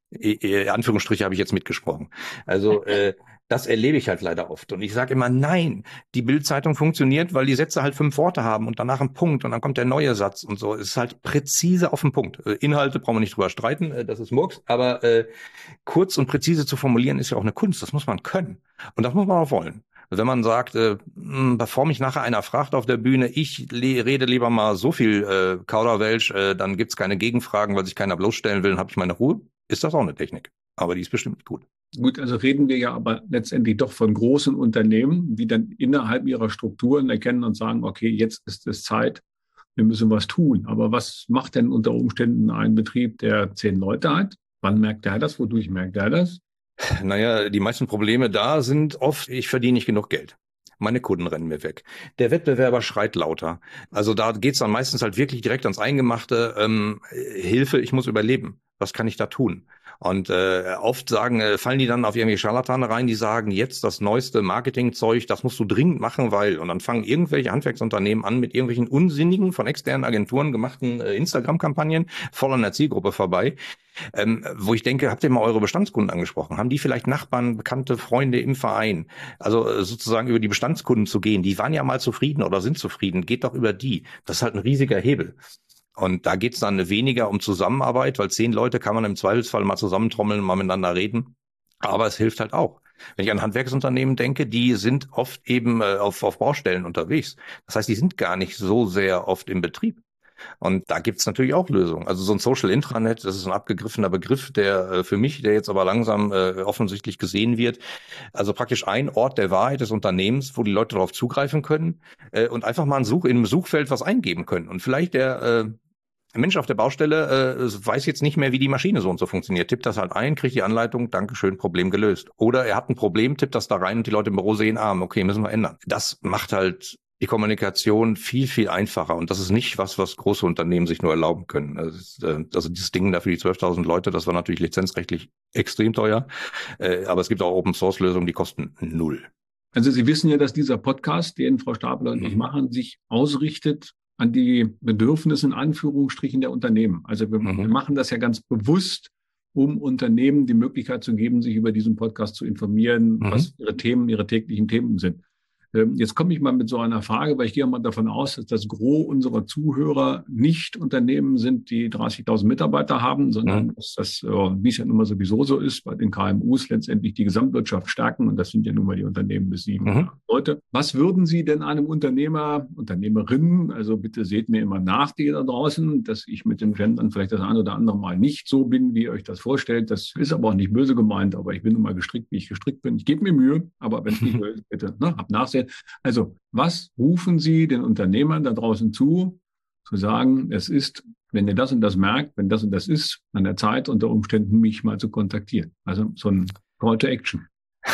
In Anführungsstriche habe ich jetzt mitgesprochen. Also äh, das erlebe ich halt leider oft. Und ich sage immer, nein, die Bild-Zeitung funktioniert, weil die Sätze halt fünf Worte haben und danach ein Punkt und dann kommt der neue Satz und so. Es ist halt präzise auf den Punkt. Inhalte brauchen wir nicht drüber streiten, das ist Murks. Aber äh, kurz und präzise zu formulieren ist ja auch eine Kunst. Das muss man können. Und das muss man auch wollen. Wenn man sagt, äh, bevor mich nachher einer fragt auf der Bühne, ich le- rede lieber mal so viel äh, Kauderwelsch, äh, dann gibt's keine Gegenfragen, weil sich keiner bloßstellen will, dann habe ich meine Ruhe. Ist das auch eine Technik. Aber die ist bestimmt gut. Gut, also reden wir ja aber letztendlich doch von großen Unternehmen, die dann innerhalb ihrer Strukturen erkennen und sagen, okay, jetzt ist es Zeit, wir müssen was tun. Aber was macht denn unter Umständen ein Betrieb, der zehn Leute hat? Wann merkt er das? Wodurch merkt er das? Naja, die meisten Probleme da sind oft, ich verdiene nicht genug Geld. Meine Kunden rennen mir weg. Der Wettbewerber schreit lauter. Also da geht's dann meistens halt wirklich direkt ans Eingemachte. Ähm, Hilfe, ich muss überleben. Was kann ich da tun? Und äh, oft sagen, äh, fallen die dann auf irgendwelche Scharlatane rein, die sagen, jetzt das neueste Marketingzeug, das musst du dringend machen, weil. Und dann fangen irgendwelche Handwerksunternehmen an mit irgendwelchen unsinnigen, von externen Agenturen gemachten äh, Instagram-Kampagnen voll an der Zielgruppe vorbei. Ähm, wo ich denke, habt ihr mal eure Bestandskunden angesprochen? Haben die vielleicht Nachbarn, bekannte Freunde im Verein? Also äh, sozusagen über die Bestandskunden zu gehen. Die waren ja mal zufrieden oder sind zufrieden. Geht doch über die. Das ist halt ein riesiger Hebel. Und da geht's dann weniger um Zusammenarbeit, weil zehn Leute kann man im Zweifelsfall mal zusammentrommeln und mal miteinander reden. Aber es hilft halt auch. Wenn ich an Handwerksunternehmen denke, die sind oft eben äh, auf, auf Baustellen unterwegs. Das heißt, die sind gar nicht so sehr oft im Betrieb. Und da gibt's natürlich auch Lösungen. Also so ein Social Intranet, das ist ein abgegriffener Begriff, der äh, für mich, der jetzt aber langsam äh, offensichtlich gesehen wird. Also praktisch ein Ort der Wahrheit des Unternehmens, wo die Leute darauf zugreifen können äh, und einfach mal ein Such, in einem Suchfeld was eingeben können. Und vielleicht der äh, Mensch auf der Baustelle äh, weiß jetzt nicht mehr, wie die Maschine so und so funktioniert. Tippt das halt ein, kriegt die Anleitung, Dankeschön, Problem gelöst. Oder er hat ein Problem, tippt das da rein und die Leute im Büro sehen, ah, okay, müssen wir ändern. Das macht halt die Kommunikation viel, viel einfacher. Und das ist nicht was, was große Unternehmen sich nur erlauben können. Also, ist, äh, also dieses Ding da für die zwölftausend Leute, das war natürlich lizenzrechtlich extrem teuer. Äh, aber es gibt auch Open-Source-Lösungen, die kosten null. Also Sie wissen ja, dass dieser Podcast, den Frau Stapler und ich Mhm. machen, sich ausrichtet an die Bedürfnisse in Anführungsstrichen der Unternehmen. Also wir, Mhm. wir machen das ja ganz bewusst, um Unternehmen die Möglichkeit zu geben, sich über diesen Podcast zu informieren, Mhm. was ihre Themen, ihre täglichen Themen sind. Ähm, Jetzt komme ich mal mit so einer Frage, weil ich gehe mal davon aus, dass das Gros unserer Zuhörer nicht Unternehmen sind, die dreißigtausend Mitarbeiter haben, sondern Mhm. dass das, äh, wie es ja nun mal sowieso so ist, bei den K M Us letztendlich die Gesamtwirtschaft stärken. Und das sind ja nun mal die Unternehmen bis sieben Mhm. Leute. Was würden Sie denn einem Unternehmer, Unternehmerin, also bitte seht mir immer nach, die da draußen, dass ich mit dem Gendern vielleicht das ein oder andere Mal nicht so bin, wie ihr euch das vorstellt. Das ist aber auch nicht böse gemeint, aber ich bin nun mal gestrickt, wie ich gestrickt bin. Ich gebe mir Mühe, aber wenn es nicht so ist, bitte, ne, hab Nachsehen. Also, was rufen Sie den Unternehmern da draußen zu, zu sagen, es ist, wenn ihr das und das merkt, wenn das und das ist, an der Zeit unter Umständen mich mal zu kontaktieren. Also so ein Call to Action.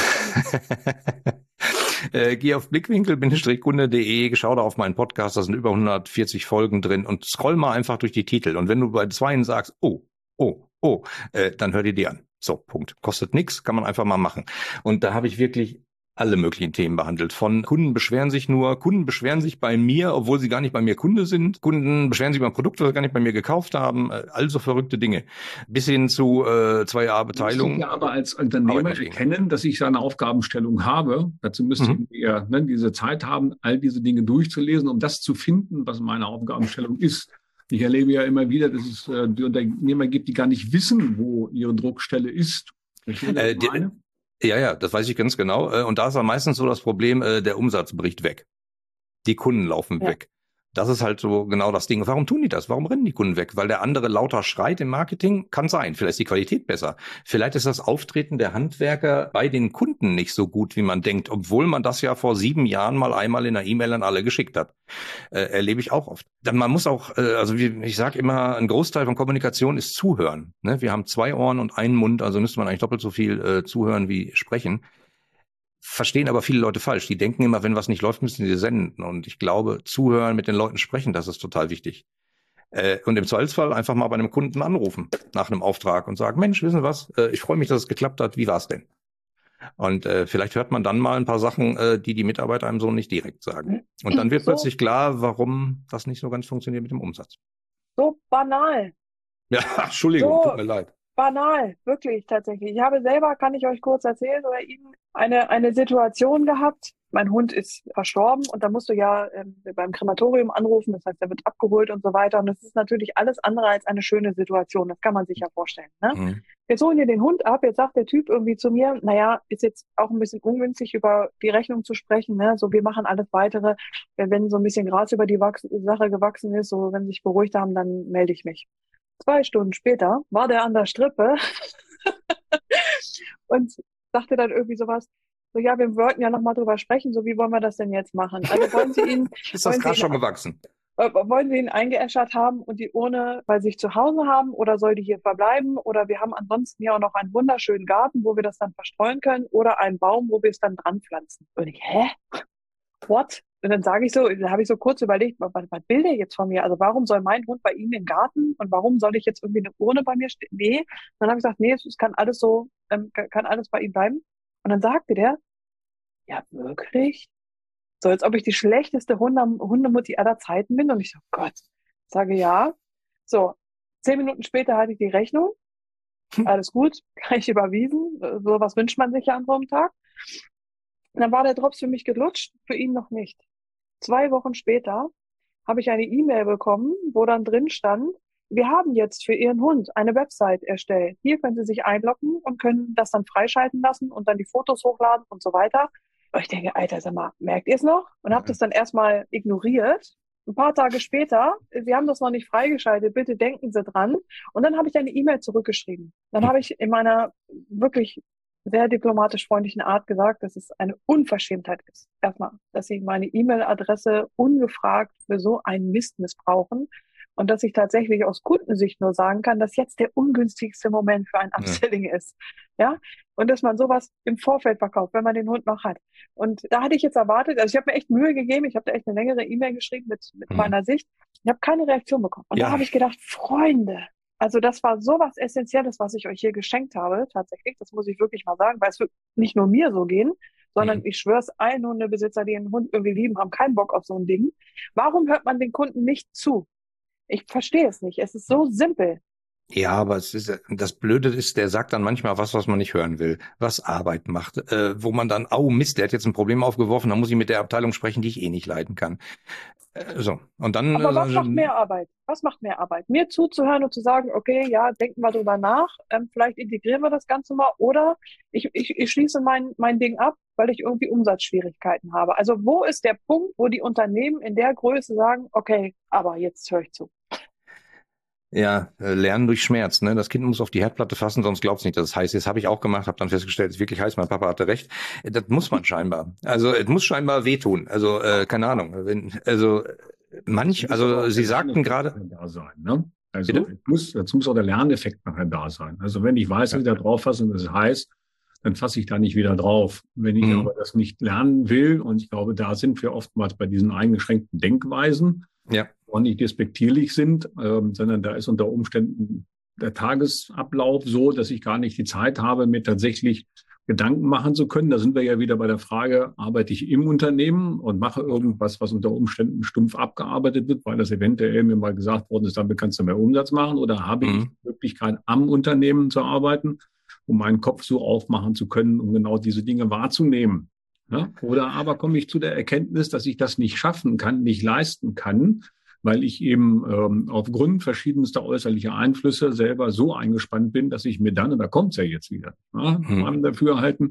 äh, geh auf blickwinkel Bindestrich kunde punkt de, schau da auf meinen Podcast, da sind über hundertvierzig Folgen drin und scroll mal einfach durch die Titel. Und wenn du bei zweien sagst, oh, oh, oh, äh, dann hör dir die an. So, Punkt. Kostet nichts, kann man einfach mal machen. Und da habe ich wirklich alle möglichen Themen behandelt. Von Kunden beschweren sich nur, Kunden beschweren sich bei mir, obwohl sie gar nicht bei mir Kunde sind. Kunden beschweren sich über ein Produkt, das sie gar nicht bei mir gekauft haben. Also verrückte Dinge. Bis hin zu äh, zwei Jahre Beteiligung. Ich muss ja aber als Unternehmer erkennen, dass ich seine Aufgabenstellung habe. Dazu müsste Mhm. ich ja, ne, diese Zeit haben, all diese Dinge durchzulesen, um das zu finden, was meine Aufgabenstellung ist. Ich erlebe ja immer wieder, dass es äh, die Unternehmer gibt, die gar nicht wissen, wo ihre Druckstelle ist. Äh, die, ja, ja, das weiß ich ganz genau. Und da ist dann meistens so das Problem, der Umsatz bricht weg. Die Kunden laufen Ja. weg. Das ist halt so genau das Ding. Warum tun die das? Warum rennen die Kunden weg? Weil der andere lauter schreit im Marketing? Kann sein. Vielleicht ist die Qualität besser. Vielleicht ist das Auftreten der Handwerker bei den Kunden nicht so gut, wie man denkt, obwohl man das ja vor sieben Jahren mal einmal in einer E-Mail an alle geschickt hat. Äh, erlebe ich auch oft. Dann man muss auch, äh, also wie, ich sage immer, ein Großteil von Kommunikation ist Zuhören. Ne? Wir haben zwei Ohren und einen Mund, also müsste man eigentlich doppelt so viel äh, zuhören wie sprechen. Verstehen aber viele Leute falsch. Die denken immer, wenn was nicht läuft, müssen sie senden. Und ich glaube, zuhören, mit den Leuten sprechen, das ist total wichtig. Äh, und im Zweifelsfall einfach mal bei einem Kunden anrufen nach einem Auftrag und sagen, Mensch, wissen Sie was, äh, ich freue mich, dass es geklappt hat. Wie war's denn? Und äh, vielleicht hört man dann mal ein paar Sachen, äh, die die Mitarbeiter einem so nicht direkt sagen. Und dann wird so, plötzlich klar, warum das nicht so ganz funktioniert mit dem Umsatz. So banal. Ja, Entschuldigung, So tut mir leid. banal, wirklich tatsächlich. Ich habe selber, kann ich euch kurz erzählen, oder Ihnen eine, eine Situation gehabt. Mein Hund ist verstorben und da musst du ja ähm, beim Krematorium anrufen, das heißt, er wird abgeholt und so weiter. Und das ist natürlich alles andere als eine schöne Situation, das kann man sich ja vorstellen. Ne? Mhm. Jetzt holen wir den Hund ab, jetzt sagt der Typ irgendwie zu mir, naja, ist jetzt auch ein bisschen ungünstig, über die Rechnung zu sprechen, ne? So, wir machen alles Weitere. Wenn so ein bisschen Gras über die Wachs- Sache gewachsen ist, so wenn sie sich beruhigt haben, dann melde ich mich. Zwei Stunden später war der an der Strippe und sagte dann irgendwie sowas, so, ja, wir wollten ja nochmal drüber sprechen, so, wie wollen wir das denn jetzt machen? Also wollen Sie ihn... Ist das Gras schon gewachsen? Äh, wollen Sie ihn eingeäschert haben und die Urne bei sich zu Hause haben oder soll die hier verbleiben? Oder wir haben ansonsten hier auch noch einen wunderschönen Garten, wo wir das dann verstreuen können oder einen Baum, wo wir es dann dran pflanzen. Und ich, hä? What? Und dann sage ich so, da habe ich so kurz überlegt, was, was will der jetzt von mir? Also warum soll mein Hund bei ihm im Garten und warum soll ich jetzt irgendwie eine Urne bei mir stehen? Nee. Dann habe ich gesagt, nee, es kann alles so, ähm, kann alles bei ihm bleiben. Und dann sagte der, ja, wirklich? So, als ob ich die schlechteste Hunde, Hundemutti aller Zeiten bin. Und ich so, Gott, sage ja. So, zehn Minuten später hatte ich die Rechnung. Alles gut, gleich überwiesen. So was wünscht man sich ja an so einem Tag. Und dann war der Drops für mich gelutscht, für ihn noch nicht. Zwei Wochen später habe ich eine E-Mail bekommen, wo dann drin stand, wir haben jetzt für Ihren Hund eine Website erstellt. Hier können Sie sich einloggen und können das dann freischalten lassen und dann die Fotos hochladen und so weiter. Und ich denke, Alter, sag mal, merkt ihr es noch? Und habe das dann erstmal ignoriert. Ein paar Tage später, Sie haben das noch nicht freigeschaltet, bitte denken Sie dran. Und dann habe ich eine E-Mail zurückgeschrieben. Dann habe ich in meiner wirklich sehr diplomatisch freundlichen Art gesagt, dass es eine Unverschämtheit ist. Erstmal, dass Sie meine E-Mail-Adresse ungefragt für so einen Mist missbrauchen. Und dass ich tatsächlich aus Kundensicht nur sagen kann, dass jetzt der ungünstigste Moment für ein Upselling ja. ist. Ja. Und dass man sowas im Vorfeld verkauft, wenn man den Hund noch hat. Und da hatte ich jetzt erwartet, also ich habe mir echt Mühe gegeben, ich habe da echt eine längere E-Mail geschrieben mit, mit mhm. meiner Sicht. Ich habe keine Reaktion bekommen. Und ja. da habe ich gedacht, Freunde, also das war sowas Essentielles, was ich euch hier geschenkt habe, tatsächlich. Das muss ich wirklich mal sagen, weil es wird nicht nur mir so gehen, sondern mhm. ich schwör's, allen Hundebesitzer, die einen Hund irgendwie lieben, haben keinen Bock auf so ein Ding. Warum hört man den Kunden nicht zu? Ich verstehe es nicht. Es ist so simpel. Ja, aber es ist, das Blöde ist, der sagt dann manchmal was, was man nicht hören will, was Arbeit macht, äh, wo man dann, oh Mist, der hat jetzt ein Problem aufgeworfen, dann muss ich mit der Abteilung sprechen, die ich eh nicht leiten kann. Äh, so, und dann. Aber was äh, macht mehr Arbeit? Was macht mehr Arbeit? Mir zuzuhören und zu sagen, okay, ja, denken wir drüber nach, ähm, vielleicht integrieren wir das Ganze mal oder ich, ich, ich schließe mein, mein Ding ab, weil ich irgendwie Umsatzschwierigkeiten habe. Also wo ist der Punkt, wo die Unternehmen in der Größe sagen, okay, aber jetzt höre ich zu? Ja, äh, lernen durch Schmerz. Ne? Das Kind muss auf die Herdplatte fassen, sonst glaubt's nicht, dass es heiß ist. Habe ich auch gemacht, habe dann festgestellt, es ist wirklich heiß. Mein Papa hatte recht. Das muss man scheinbar. Also es muss scheinbar wehtun. Also äh, keine Ahnung. Wenn, also manch, also Sie sagten gerade. Da sein, ne? Also es muss, jetzt muss auch der Lerneffekt nachher da sein. Also wenn ich weiß, dass ich da drauf fasse und es ist heiß, dann fasse ich da nicht wieder drauf. Wenn ich mhm. aber das nicht lernen will, und ich glaube, da sind wir oftmals bei diesen eingeschränkten Denkweisen, ja. die nicht despektierlich sind, ähm, sondern da ist unter Umständen der Tagesablauf so, dass ich gar nicht die Zeit habe, mir tatsächlich Gedanken machen zu können. Da sind wir ja wieder bei der Frage, arbeite ich im Unternehmen und mache irgendwas, was unter Umständen stumpf abgearbeitet wird, weil das eventuell mir mal gesagt worden ist, damit kannst du mehr Umsatz machen, oder habe mhm. ich die Möglichkeit, am Unternehmen zu arbeiten, um meinen Kopf so aufmachen zu können, um genau diese Dinge wahrzunehmen. Ja? Oder aber komme ich zu der Erkenntnis, dass ich das nicht schaffen kann, nicht leisten kann, weil ich eben ähm, aufgrund verschiedenster äußerlicher Einflüsse selber so eingespannt bin, dass ich mir dann, und da kommt's ja jetzt wieder, ja, mhm. beim Dafürhalten,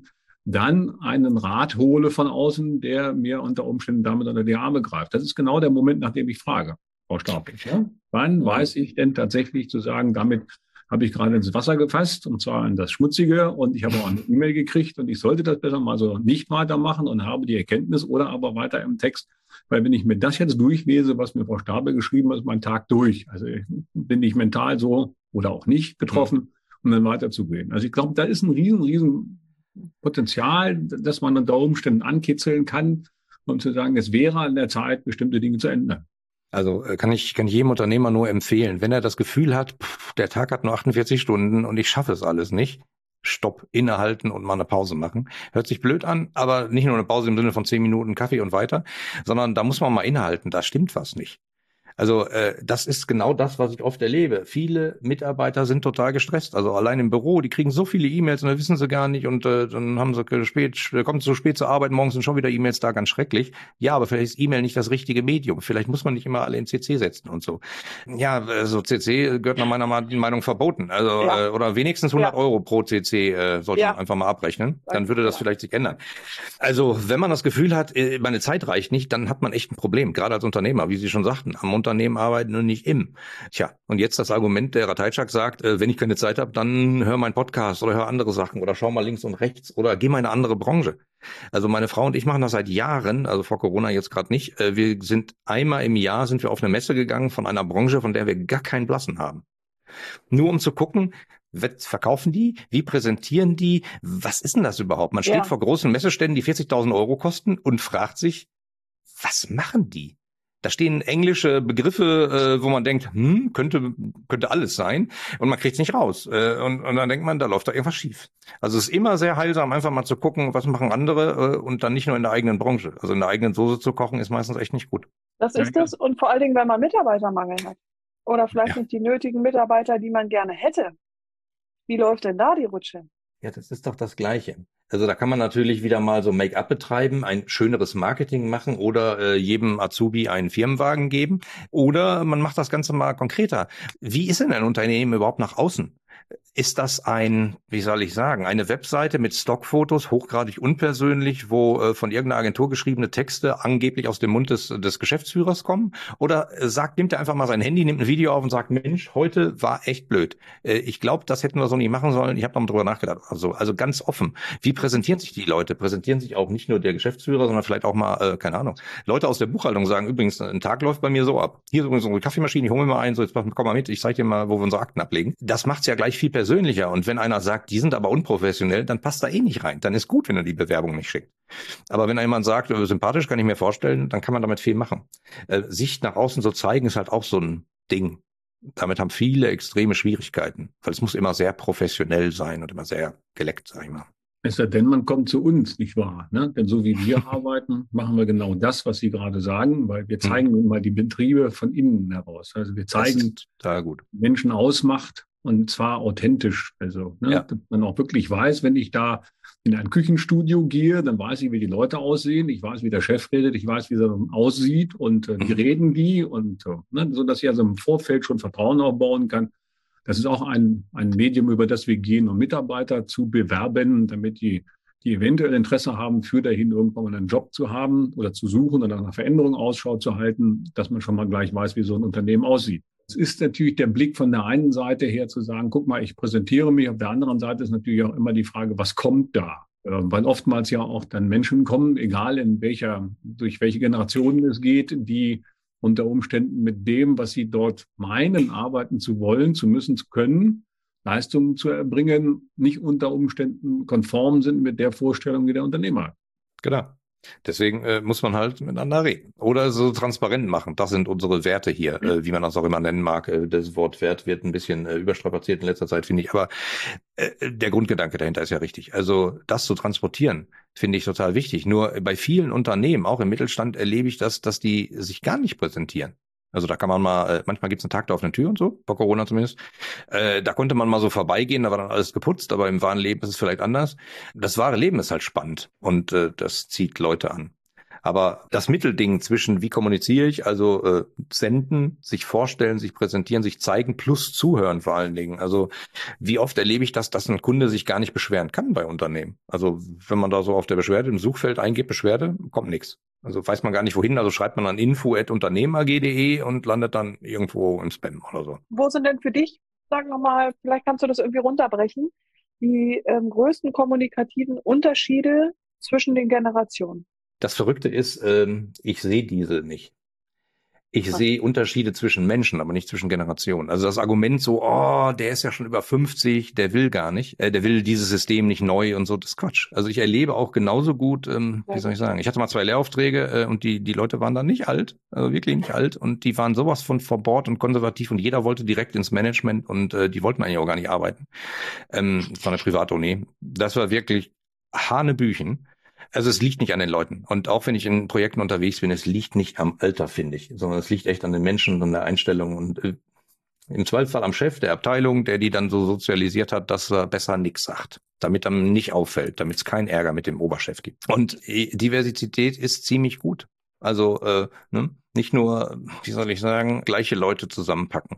dann einen Rat hole von außen, der mir unter Umständen damit unter die Arme greift. Das ist genau der Moment, nach dem ich frage, Frau Stapel. Ja? Wann mhm. weiß ich denn tatsächlich zu sagen, damit habe ich gerade ins Wasser gefasst, und zwar in das Schmutzige, und ich habe auch eine E-Mail gekriegt und ich sollte das besser mal so nicht weitermachen und habe die Erkenntnis, oder aber weiter im Text, weil wenn ich mir das jetzt durchlese, was mir Frau Stapel geschrieben hat, ist mein Tag durch. Also bin ich mental so oder auch nicht getroffen, mhm. um dann weiterzugehen. Also ich glaube, da ist ein riesen, riesen Potenzial, das man unter Umständen ankitzeln kann, um zu sagen, es wäre an der Zeit, bestimmte Dinge zu ändern. Also kann ich kann ich jedem Unternehmer nur empfehlen, wenn er das Gefühl hat, pff, der Tag hat nur achtundvierzig Stunden und ich schaffe es alles nicht, Stopp, innehalten und mal eine Pause machen. Hört sich blöd an, aber nicht nur eine Pause im Sinne von zehn Minuten Kaffee und weiter, sondern da muss man mal innehalten, da stimmt was nicht. Also äh, das ist genau das, was ich oft erlebe. Viele Mitarbeiter sind total gestresst. Also allein im Büro, die kriegen so viele E-Mails und dann wissen sie gar nicht und äh, dann haben sie spät, kommen sie so spät zur Arbeit, morgens sind schon wieder E-Mails da, ganz schrecklich. Ja, aber vielleicht ist E-Mail nicht das richtige Medium. Vielleicht muss man nicht immer alle in C C setzen und so. Ja, so also C C gehört nach meiner Meinung verboten. Also ja. äh, oder wenigstens hundert ja. Euro pro C C äh, sollte ja. man einfach mal abrechnen. Dann würde das vielleicht sich ändern. Also wenn man das Gefühl hat, äh, meine Zeit reicht nicht, dann hat man echt ein Problem. Gerade als Unternehmer, wie Sie schon sagten, am Unternehmen arbeiten und nicht im. Tja, und jetzt das Argument, der Ratajczak sagt, äh, wenn ich keine Zeit habe, dann hör meinen Podcast oder hör andere Sachen oder schau mal links und rechts oder geh mal in eine andere Branche. Also meine Frau und ich machen das seit Jahren, also vor Corona jetzt gerade nicht. Äh, wir sind einmal im Jahr sind wir auf eine Messe gegangen von einer Branche, von der wir gar keinen Blassen haben. Nur um zu gucken, was verkaufen die? Wie präsentieren die? Was ist denn das überhaupt? Man steht ja. vor großen Messeständen, die vierzigtausend Euro kosten und fragt sich, was machen die? Da stehen englische Begriffe, äh, wo man denkt, hm, könnte könnte alles sein, und man kriegt es nicht raus. Äh, und, und dann denkt man, da läuft da irgendwas schief. Also es ist immer sehr heilsam, einfach mal zu gucken, was machen andere, äh, und dann nicht nur in der eigenen Branche. Also in der eigenen Soße zu kochen, ist meistens echt nicht gut. Das ist ja, es, und vor allen Dingen, wenn man Mitarbeitermangel hat. Oder vielleicht ja. nicht die nötigen Mitarbeiter, die man gerne hätte. Wie läuft denn da die Rutsche? Ja, das ist doch das Gleiche. Also da kann man natürlich wieder mal so Make-up betreiben, ein schöneres Marketing machen oder äh, jedem Azubi einen Firmenwagen geben. Oder man macht das Ganze mal konkreter. Wie ist denn ein Unternehmen überhaupt nach außen? Ist das ein, wie soll ich sagen, eine Webseite mit Stockfotos, hochgradig unpersönlich, wo äh, von irgendeiner Agentur geschriebene Texte angeblich aus dem Mund des, des Geschäftsführers kommen? Oder äh, sagt, nimmt er einfach mal sein Handy, nimmt ein Video auf und sagt, Mensch, heute war echt blöd. Äh, ich glaube, das hätten wir so nicht machen sollen. Ich habe noch mal drüber nachgedacht. Also, also ganz offen. Wie präsentieren sich die Leute? Präsentieren sich auch nicht nur der Geschäftsführer, sondern vielleicht auch mal, äh, keine Ahnung, Leute aus der Buchhaltung sagen, übrigens, ein Tag läuft bei mir so ab. Hier ist übrigens unsere Kaffeemaschine, ich hole mir mal ein, so jetzt komm mal mit, ich zeige dir mal, wo wir unsere Akten ablegen. Das macht's ja gleich viel persönlicher. Und wenn einer sagt, die sind aber unprofessionell, dann passt da eh nicht rein. Dann ist gut, wenn er die Bewerbung nicht schickt. Aber wenn jemand sagt, äh, sympathisch, kann ich mir vorstellen, dann kann man damit viel machen. Äh, Sicht nach außen so zeigen ist halt auch so ein Ding. Damit haben viele extreme Schwierigkeiten, weil es muss immer sehr professionell sein und immer sehr geleckt, sag ich mal. Es sei denn, man kommt zu uns, nicht wahr? Ne? Denn so wie wir arbeiten, machen wir genau das, was Sie gerade sagen, weil wir zeigen nun mal die Betriebe von innen heraus. Also wir zeigen, was gut. Menschen ausmacht, und zwar authentisch. Also ne, ja. dass man auch wirklich weiß, wenn ich da in ein Küchenstudio gehe, dann weiß ich, wie die Leute aussehen. Ich weiß, wie der Chef redet. Ich weiß, wie er aussieht und äh, wie reden die. Und äh, ne, so dass ich also im Vorfeld schon Vertrauen aufbauen kann. Das ist auch ein, ein Medium, über das wir gehen, um Mitarbeiter zu bewerben, damit die, die eventuell Interesse haben, für dahin irgendwann mal einen Job zu haben oder zu suchen oder nach einer Veränderung Ausschau zu halten, dass man schon mal gleich weiß, wie so ein Unternehmen aussieht. Es ist natürlich der Blick von der einen Seite her zu sagen, guck mal, ich präsentiere mich. Auf der anderen Seite ist natürlich auch immer die Frage, was kommt da? Weil oftmals ja auch dann Menschen kommen, egal in welcher, durch welche Generationen es geht, die unter Umständen mit dem, was sie dort meinen, arbeiten zu wollen, zu müssen, zu können, Leistungen zu erbringen, nicht unter Umständen konform sind mit der Vorstellung, die der Unternehmer hat. Genau. Deswegen äh, muss man halt miteinander reden. Oder so transparent machen. Das sind unsere Werte hier, äh, wie man das auch immer nennen mag. Äh, das Wort Wert wird ein bisschen äh, überstrapaziert in letzter Zeit, finde ich. Aber äh, der Grundgedanke dahinter ist ja richtig. Also das zu transportieren, finde ich total wichtig. Nur bei vielen Unternehmen, auch im Mittelstand, erlebe ich das, dass die sich gar nicht präsentieren. Also da kann man mal, äh, manchmal gibt's einen Tag da auf eine Tür und so, vor Corona zumindest. Äh, da konnte man mal so vorbeigehen, da war dann alles geputzt, aber im wahren Leben ist es vielleicht anders. Das wahre Leben ist halt spannend und äh, das zieht Leute an. Aber das Mittelding zwischen wie kommuniziere ich, also äh, senden, sich vorstellen, sich präsentieren, sich zeigen, plus zuhören vor allen Dingen. Also wie oft erlebe ich das, dass ein Kunde sich gar nicht beschweren kann bei Unternehmen. Also wenn man da so auf der Beschwerde im Suchfeld eingibt, Beschwerde, kommt nichts. Also weiß man gar nicht wohin, also schreibt man an info at unternehmer punkt de und landet dann irgendwo im Spam oder so. Wo sind denn für dich, sag nochmal, vielleicht kannst du das irgendwie runterbrechen, die ähm, größten kommunikativen Unterschiede zwischen den Generationen? Das Verrückte ist, ähm, ich sehe diese nicht. Ich Was? sehe Unterschiede zwischen Menschen, aber nicht zwischen Generationen. Also das Argument so, oh, der ist ja schon über fünfzig, der will gar nicht, äh, der will dieses System nicht neu und so, das ist Quatsch. Also ich erlebe auch genauso gut, ähm, wie soll ich sagen, ich hatte mal zwei Lehraufträge äh, und die die Leute waren dann nicht alt, also wirklich nicht alt und die waren sowas von verbohrt und konservativ und jeder wollte direkt ins Management und äh, die wollten eigentlich auch gar nicht arbeiten. Ähm, von der Privatuni. Das war wirklich Hanebüchen. Also es liegt nicht an den Leuten. Und auch wenn ich in Projekten unterwegs bin, es liegt nicht am Alter, finde ich, sondern es liegt echt an den Menschen und der Einstellung und äh, im Zweifelsfall am Chef der Abteilung, der die dann so sozialisiert hat, dass er besser nichts sagt, damit einem nicht auffällt, damit es keinen Ärger mit dem Oberchef gibt. Und äh, Diversität ist ziemlich gut. Also äh, ne? Nicht nur, wie soll ich sagen, gleiche Leute zusammenpacken,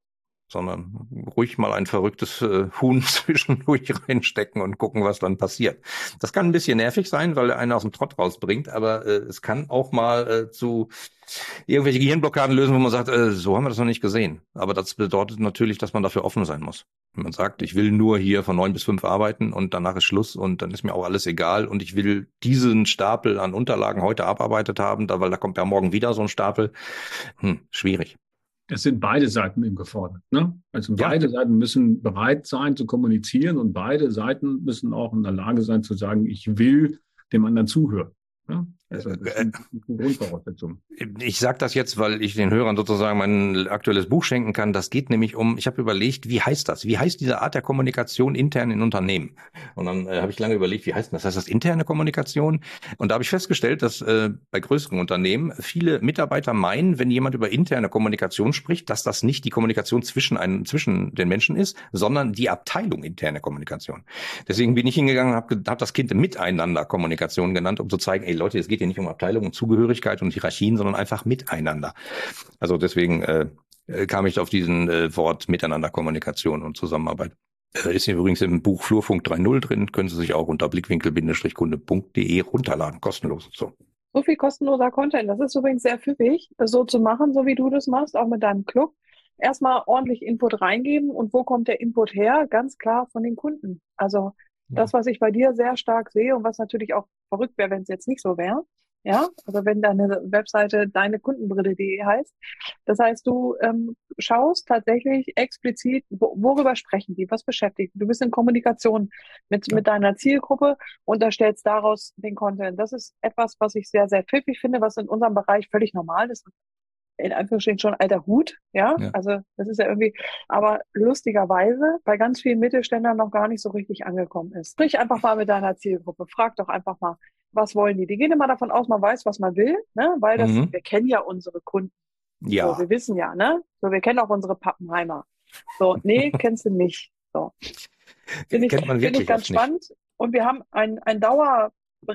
sondern ruhig mal ein verrücktes äh, Huhn zwischendurch reinstecken und gucken, was dann passiert. Das kann ein bisschen nervig sein, weil er einen aus dem Trott rausbringt, aber äh, es kann auch mal äh, zu irgendwelche Gehirnblockaden lösen, wo man sagt, äh, so haben wir das noch nicht gesehen. Aber das bedeutet natürlich, dass man dafür offen sein muss. Wenn man sagt, ich will nur hier von neun bis fünf arbeiten und danach ist Schluss und dann ist mir auch alles egal und ich will diesen Stapel an Unterlagen heute abarbeitet haben, da, weil da kommt ja morgen wieder so ein Stapel. Hm, schwierig. Es sind beide Seiten eben gefordert. Ne? Also Ja. beide Seiten müssen bereit sein zu kommunizieren und beide Seiten müssen auch in der Lage sein zu sagen, ich will dem anderen zuhören. Ne? Also das ist eine Grundvoraussetzung. Ich sage das jetzt, weil ich den Hörern sozusagen mein aktuelles Buch schenken kann. Das geht nämlich um, ich habe überlegt, wie heißt das? Wie heißt diese Art der Kommunikation intern in Unternehmen? Und dann äh, habe ich lange überlegt, wie heißt das? Heißt das interne Kommunikation? Und da habe ich festgestellt, dass äh, bei größeren Unternehmen viele Mitarbeiter meinen, wenn jemand über interne Kommunikation spricht, dass das nicht die Kommunikation zwischen einen, zwischen den Menschen ist, sondern die Abteilung interne Kommunikation. Deswegen bin ich hingegangen und habe hab das Kind Miteinander Kommunikation genannt, um zu zeigen, ey Leute, es geht hier nicht um Abteilung und Zugehörigkeit und Hierarchien, sondern einfach miteinander. Also deswegen äh, kam ich auf diesen äh, Wort Miteinander Kommunikation und Zusammenarbeit. Äh, ist hier übrigens im Buch Flurfunk drei Punkt null drin, können Sie sich auch unter blickwinkel-kunde punkt de runterladen, kostenlos. So. So viel kostenloser Content. Das ist übrigens sehr pfiffig, das so zu machen, so wie du das machst, auch mit deinem Club. Erstmal ordentlich Input reingeben. Und wo kommt der Input her? Ganz klar von den Kunden. Also das, was ich bei dir sehr stark sehe und was natürlich auch verrückt wäre, wenn es jetzt nicht so wäre. Ja, also wenn deine Webseite deine Kundenbrille punkt de heißt. Das heißt, du ähm, schaust tatsächlich explizit, wo, worüber sprechen die, was beschäftigt. Du bist in Kommunikation mit, mit deiner Zielgruppe und erstellst daraus den Content. Das ist etwas, was ich sehr, sehr pfiffig finde, was in unserem Bereich völlig normal ist. In Anführungsstrichen schon alter Hut, ja? ja, also das ist ja irgendwie, aber lustigerweise bei ganz vielen Mittelständlern noch gar nicht so richtig angekommen ist. Sprich einfach mal mit deiner Zielgruppe, frag doch einfach mal, was wollen die? Die gehen immer davon aus, man weiß, was man will, ne? Weil das, mhm. wir kennen ja unsere Kunden. Ja. So, wir wissen ja, ne? So, wir kennen auch unsere Pappenheimer. So, nee, kennst du nicht. So. Finde ich, find ich ganz spannend. Nicht. Und wir haben ein, ein Dauer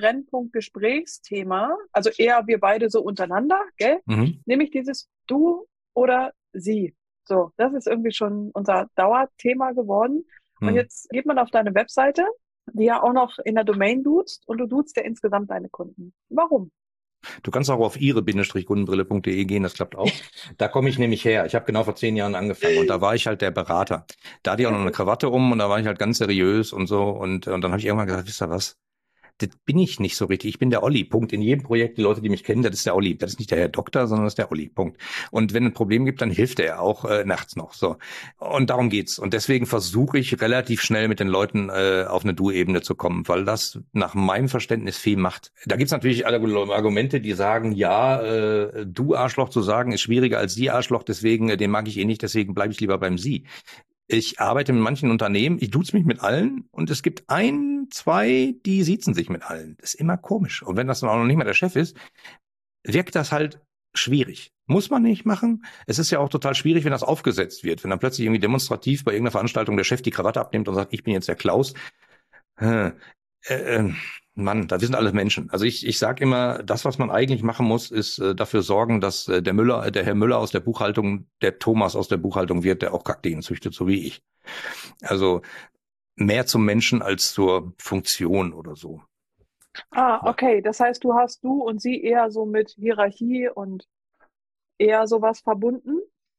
Brennpunkt-Gesprächsthema, also eher wir beide so untereinander, gell? Mhm. Nämlich dieses Du oder Sie. So, das ist irgendwie schon unser Dauerthema geworden. Mhm. Und jetzt geht man auf deine Webseite, die ja auch noch in der Domain duzt und du duzt ja insgesamt deine Kunden. Warum? Du kannst auch auf ihre-kundenbrille punkt de gehen, das klappt auch. Da komme ich nämlich her. Ich habe genau vor zehn Jahren angefangen und da war ich halt der Berater. Da hatte ich auch noch eine Krawatte um und da war ich halt ganz seriös und so und, und dann habe ich irgendwann gesagt, wisst ihr was? Das bin ich nicht so richtig. Ich bin der Olli, Punkt. In jedem Projekt, die Leute, die mich kennen, das ist der Olli. Das ist nicht der Herr Doktor, sondern das ist der Olli, Punkt. Und wenn ein Problem gibt, dann hilft er auch äh, nachts noch. So. Und darum geht's. Und deswegen versuche ich relativ schnell mit den Leuten äh, auf eine Du-Ebene zu kommen, weil das nach meinem Verständnis viel macht. Da gibt's natürlich alle Argumente, die sagen, ja, äh, du Arschloch zu sagen, ist schwieriger als Sie Arschloch, deswegen, äh, den mag ich eh nicht, deswegen bleibe ich lieber beim Sie. Ich arbeite mit manchen Unternehmen, ich duze mich mit allen und es gibt ein, zwei, die siezen sich mit allen. Das ist immer komisch. Und wenn das dann auch noch nicht mehr der Chef ist, wirkt das halt schwierig. Muss man nicht machen. Es ist ja auch total schwierig, wenn das aufgesetzt wird. Wenn dann plötzlich irgendwie demonstrativ bei irgendeiner Veranstaltung der Chef die Krawatte abnimmt und sagt, ich bin jetzt der Klaus. Äh, äh, Mann, da wir sind alle Menschen. Also ich, ich sage immer, das, was man eigentlich machen muss, ist äh, dafür sorgen, dass äh, der Müller, der Herr Müller aus der Buchhaltung, der Thomas aus der Buchhaltung wird, der auch Kakteen züchtet, so wie ich. Also mehr zum Menschen als zur Funktion oder so. Ah, okay. Das heißt, du hast du und sie eher so mit Hierarchie und eher sowas verbunden?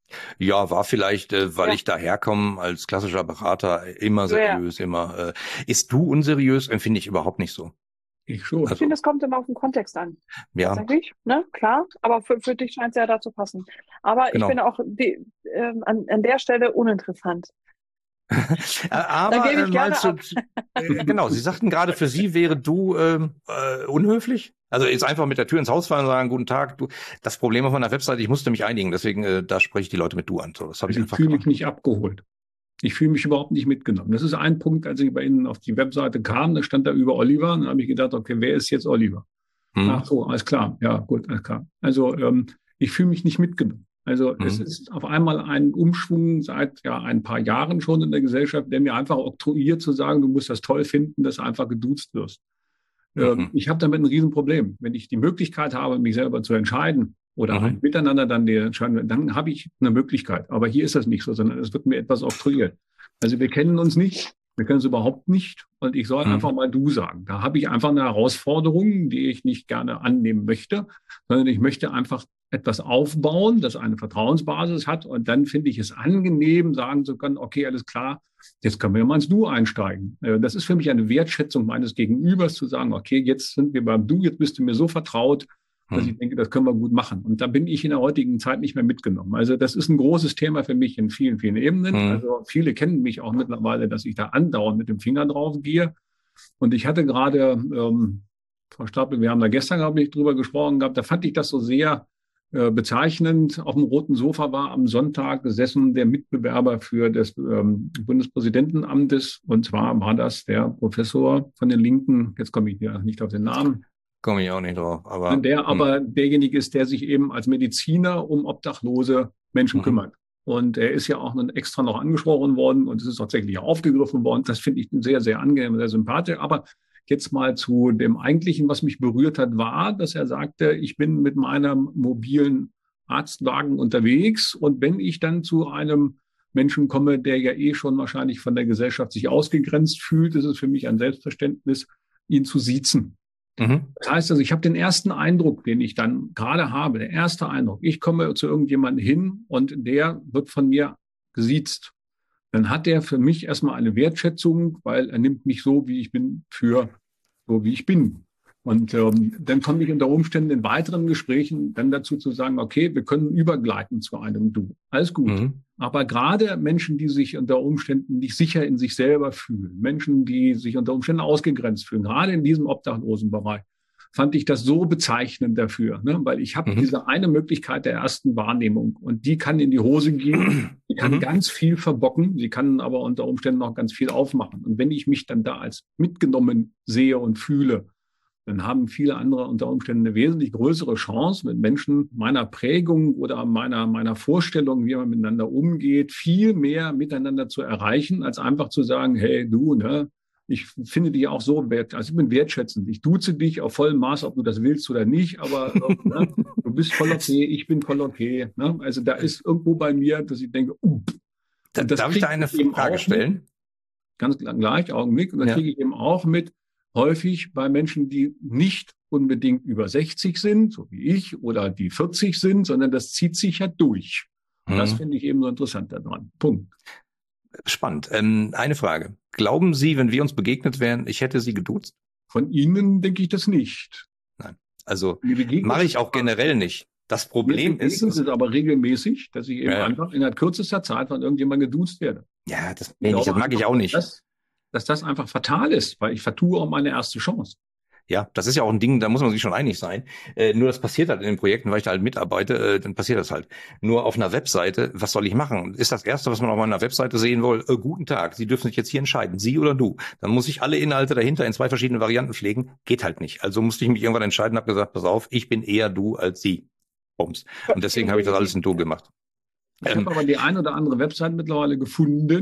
Ja, war vielleicht, äh, weil Ja. ich daherkomme als klassischer Berater, immer Ja. seriös, immer. Äh, ist du unseriös? Empfinde ich überhaupt nicht so. Ich schon. Ich Also, finde, es kommt immer auf den Kontext an. ja, Tatsächlich, ne? Klar. Aber für, für dich scheint es ja da zu passen. Aber ich genau. bin auch die, ähm, an, an der Stelle uninteressant. Äh, Da Aber gebe äh, ich mal gerne zu, ab. zu- äh, genau, Sie sagten gerade, für Sie wäre du ähm, äh, unhöflich. Also jetzt einfach mit der Tür ins Haus fallen und sagen, guten Tag, du. Das Problem auf meiner Webseite, ich musste mich einigen, deswegen äh, da spreche ich die Leute mit du an. So, das habe ich Also ich einfach fühle mich gemacht. nicht abgeholt. Ich fühle mich überhaupt nicht mitgenommen. Das ist ein Punkt, als ich bei Ihnen auf die Webseite kam, da stand da über Oliver, und dann habe ich gedacht, okay, wer ist jetzt Oliver? Hm. Ach so, alles klar. Ja, gut, alles klar. Also ähm, ich fühle mich nicht mitgenommen. Also Mhm. es ist auf einmal ein Umschwung seit ja ein paar Jahren schon in der Gesellschaft, der mir einfach oktroyiert zu sagen, du musst das toll finden, dass du einfach geduzt wirst. Ähm, Mhm. ich habe damit ein Riesenproblem. Wenn ich die Möglichkeit habe, mich selber zu entscheiden oder Mhm. ein Miteinander dann die entscheiden, dann habe ich eine Möglichkeit. Aber hier ist das nicht so, sondern es wird mir etwas oktroyiert. Also wir kennen uns nicht. Wir können es überhaupt nicht. Und ich soll Mhm. einfach mal du sagen. Da habe ich einfach eine Herausforderung, die ich nicht gerne annehmen möchte, sondern ich möchte einfach etwas aufbauen, das eine Vertrauensbasis hat. Und dann finde ich es angenehm, sagen zu können, okay, alles klar, jetzt können wir mal ins Du einsteigen. Äh, Das ist für mich eine Wertschätzung meines Gegenübers, zu sagen, okay, jetzt sind wir beim Du, jetzt bist du mir so vertraut, dass ich Mhm. denke, das können wir gut machen. Und da bin ich in der heutigen Zeit nicht mehr mitgenommen. Also das ist ein großes Thema für mich in vielen, vielen Ebenen. Mhm. Also viele kennen mich auch mittlerweile, dass ich da andauernd mit dem Finger drauf gehe. Und ich hatte gerade, ähm, Frau Stapel, wir haben da gestern, glaube ich, drüber gesprochen gehabt, da fand ich das so sehr äh, bezeichnend. Auf dem roten Sofa war am Sonntag gesessen der Mitbewerber für das ähm, Bundespräsidentenamtes. Und zwar war das der Professor von den Linken, jetzt komme ich ja nicht auf den Namen, Komme ich auch nicht drauf. Aber der hm. aber derjenige ist, der sich eben als Mediziner um obdachlose Menschen Mhm. kümmert. Und er ist ja auch nun extra noch angesprochen worden und es ist tatsächlich auch aufgegriffen worden. Das finde ich sehr, sehr angenehm, sehr sympathisch. Aber jetzt mal zu dem Eigentlichen, was mich berührt hat, war, dass er sagte, ich bin mit meinem mobilen Arztwagen unterwegs und wenn ich dann zu einem Menschen komme, der ja eh schon wahrscheinlich von der Gesellschaft sich ausgegrenzt fühlt, ist es für mich ein Selbstverständnis, ihn zu siezen. Mhm. Das heißt also, ich habe den ersten Eindruck, den ich dann gerade habe, der erste Eindruck, ich komme zu irgendjemandem hin und der wird von mir gesiezt. Dann hat der für mich erstmal eine Wertschätzung, weil er nimmt mich so, wie ich bin, für so, wie ich bin. Und ähm, dann komme ich unter Umständen in weiteren Gesprächen dann dazu zu sagen, okay, wir können übergleiten zu einem Du. Alles gut. Mhm. Aber gerade Menschen, die sich unter Umständen nicht sicher in sich selber fühlen, Menschen, die sich unter Umständen ausgegrenzt fühlen, gerade in diesem Obdachlosenbereich, fand ich das so bezeichnend dafür, ne? Weil ich habe Mhm. diese eine Möglichkeit der ersten Wahrnehmung und die kann in die Hose gehen, die kann Mhm. ganz viel verbocken, sie kann aber unter Umständen auch ganz viel aufmachen. Und wenn ich mich dann da als mitgenommen sehe und fühle, dann haben viele andere unter Umständen eine wesentlich größere Chance, mit Menschen meiner Prägung oder meiner, meiner Vorstellung, wie man miteinander umgeht, viel mehr miteinander zu erreichen, als einfach zu sagen, hey, du, ne, ich finde dich auch so wert, also ich bin wertschätzend. Ich duze dich auf vollem Maß, ob du das willst oder nicht, aber äh, ne, du bist voll okay, ich bin voll okay. Ne? Also da ist irgendwo bei mir, dass ich denke, uh, Da, und das darf ich da kriege eine ich eben Frage auch stellen? mit, ganz gleich, Augenblick, und da Ja. kriege ich eben auch mit, häufig bei Menschen, die nicht unbedingt über sechzig sind, so wie ich, oder die vierzig sind, sondern das zieht sich ja durch. Und das Mhm. finde ich eben so interessant daran. Punkt. Spannend. Ähm, eine Frage. Glauben Sie, wenn wir uns begegnet wären, ich hätte Sie geduzt? Von Ihnen denke ich das nicht. Nein. Also Mir begegnet mache ich es auch aber- generell nicht. Das Mir Problem ist, begegnet es aber regelmäßig, dass ich eben Ja. einfach innerhalb kürzester Zeit von irgendjemandem geduzt werde. ja, das, Ich nee, nicht, das glaube mag ich einfach, auch nicht. Dass, dass das einfach fatal ist, weil ich vertue auch meine erste Chance. Ja, das ist ja auch ein Ding, da muss man sich schon einig sein. Äh, nur das passiert halt in den Projekten, weil ich da halt mitarbeite, äh, dann passiert das halt. Nur auf einer Webseite, was soll ich machen? Ist das Erste, was man auf meiner Webseite sehen will, äh, guten Tag, Sie dürfen sich jetzt hier entscheiden, Sie oder du. Dann muss ich alle Inhalte dahinter in zwei verschiedene Varianten pflegen. Geht halt nicht. Also musste ich mich irgendwann entscheiden, habe gesagt, pass auf, ich bin eher du als Sie. Bums. Und deswegen habe ich das alles in Du gemacht. Ich Ähm, habe aber die ein oder andere Website mittlerweile gefunden,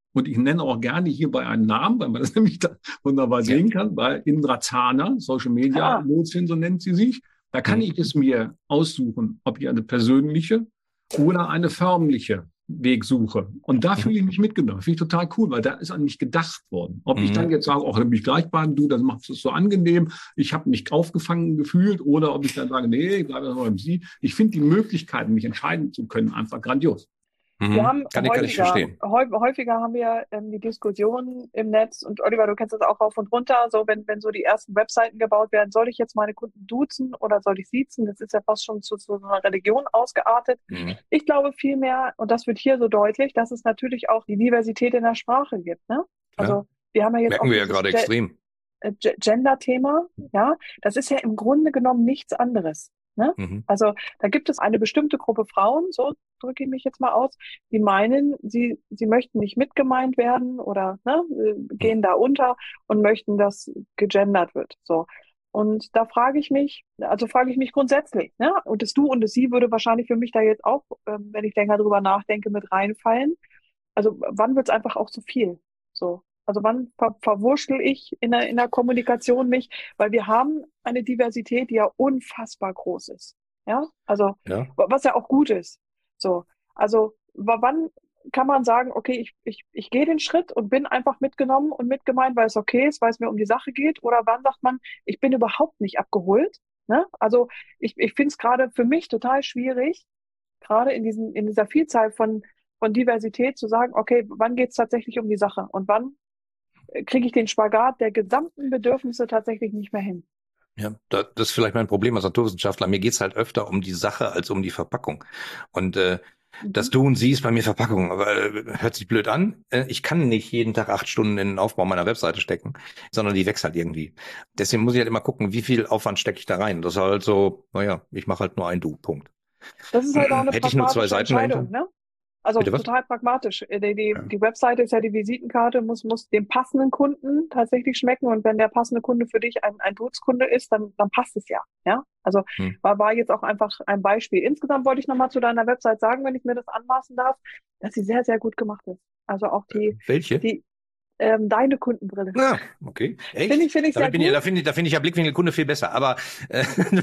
Und ich nenne auch gerne hierbei einen Namen, weil man das nämlich da wunderbar sehen kann, weil Indra Zahner, Social Media Ah. Lotsin, so nennt sie sich, da kann Mhm. ich es mir aussuchen, ob ich eine persönliche oder eine förmliche Weg suche. Und da fühle ich mich mitgenommen. Finde ich total cool, weil da ist an mich gedacht worden. Ob ich Mhm. dann jetzt sage, auch dann bin ich gleich bei du, das macht es so angenehm, ich habe mich aufgefangen gefühlt, oder ob ich dann sage, nee, ich bleibe beim Sie. Ich finde die Möglichkeiten, mich entscheiden zu können, einfach grandios. Mhm. Wir haben Kann ich, kann ich häufiger, verstehen. häu- häufiger haben wir ähm, die Diskussion im Netz, und Oliver, du kennst das auch rauf und runter, so wenn, wenn so die ersten Webseiten gebaut werden, soll ich jetzt meine Kunden duzen oder soll ich siezen? Das ist ja fast schon zu, zu so einer Religion ausgeartet. Mhm. Ich glaube vielmehr, und das wird hier so deutlich, dass es natürlich auch die Diversität in der Sprache gibt. Ne? Also wir haben ja jetzt Merken auch wir ja dieses gerade Ge- extrem. äh, Ge- Gender-Thema, ja, das ist ja im Grunde genommen nichts anderes. Ne? Mhm. Also da gibt es eine bestimmte Gruppe Frauen, so drücke ich mich jetzt mal aus, die meinen, sie, sie möchten nicht mitgemeint werden oder ne, äh, gehen da unter und möchten, dass gegendert wird. So. Und da frage ich mich, also frage ich mich grundsätzlich, ne? Und das Du und das Sie würde wahrscheinlich für mich da jetzt auch, ähm, wenn ich länger drüber nachdenke, mit reinfallen. Also wann wird es einfach auch zu viel? So. Also wann ver verwurschtel ich in der, in der Kommunikation mich? Weil wir haben eine Diversität, die ja unfassbar groß ist. Ja, also Ja. was ja auch gut ist. So, also wa- wann kann man sagen, okay, ich, ich, ich gehe den Schritt und bin einfach mitgenommen und mitgemeint, weil es okay ist, weil es mir um die Sache geht? Oder wann sagt man, ich bin überhaupt nicht abgeholt? Ne? Also ich, ich finde es gerade für mich total schwierig, gerade in diesen, in dieser Vielzahl von, von Diversität zu sagen, okay, wann geht es tatsächlich um die Sache und wann äh, kriege ich den Spagat der gesamten Bedürfnisse tatsächlich nicht mehr hin. Ja, da, das ist vielleicht mein Problem als Naturwissenschaftler. Mir geht's halt öfter um die Sache als um die Verpackung. Und äh, Mhm. das Du und Sie ist bei mir Verpackung. Aber äh, hört sich blöd an. Äh, ich kann nicht jeden Tag acht Stunden in den Aufbau meiner Webseite stecken, sondern die wächst halt irgendwie. Deswegen muss ich halt immer gucken, wie viel Aufwand stecke ich da rein. Das ist halt so, naja, ich mache halt nur ein Du, Punkt. Das ist halt auch eine Hätte ich nur zwei pragmatische Seiten dahinter? Entscheidung, ne? Also Bitte was? total pragmatisch. Äh, Die, die, Ja. die Webseite ist ja die Visitenkarte, muss, muss dem passenden Kunden tatsächlich schmecken. Und wenn der passende Kunde für dich ein, ein Dutzkunde ist, dann, dann passt es ja. Ja, also Hm. war, war jetzt auch einfach ein Beispiel. Insgesamt wollte ich nochmal zu deiner Website sagen, wenn ich mir das anmaßen darf, dass sie sehr, sehr gut gemacht ist. Also auch die, Welche? die, ähm, deine Kundenbrille. Ja, okay. Echt? Finde ich, finde ich Damit sehr bin ich, gut. da finde ich, da finde ich ja Blickwinkelkunde viel besser. Aber äh,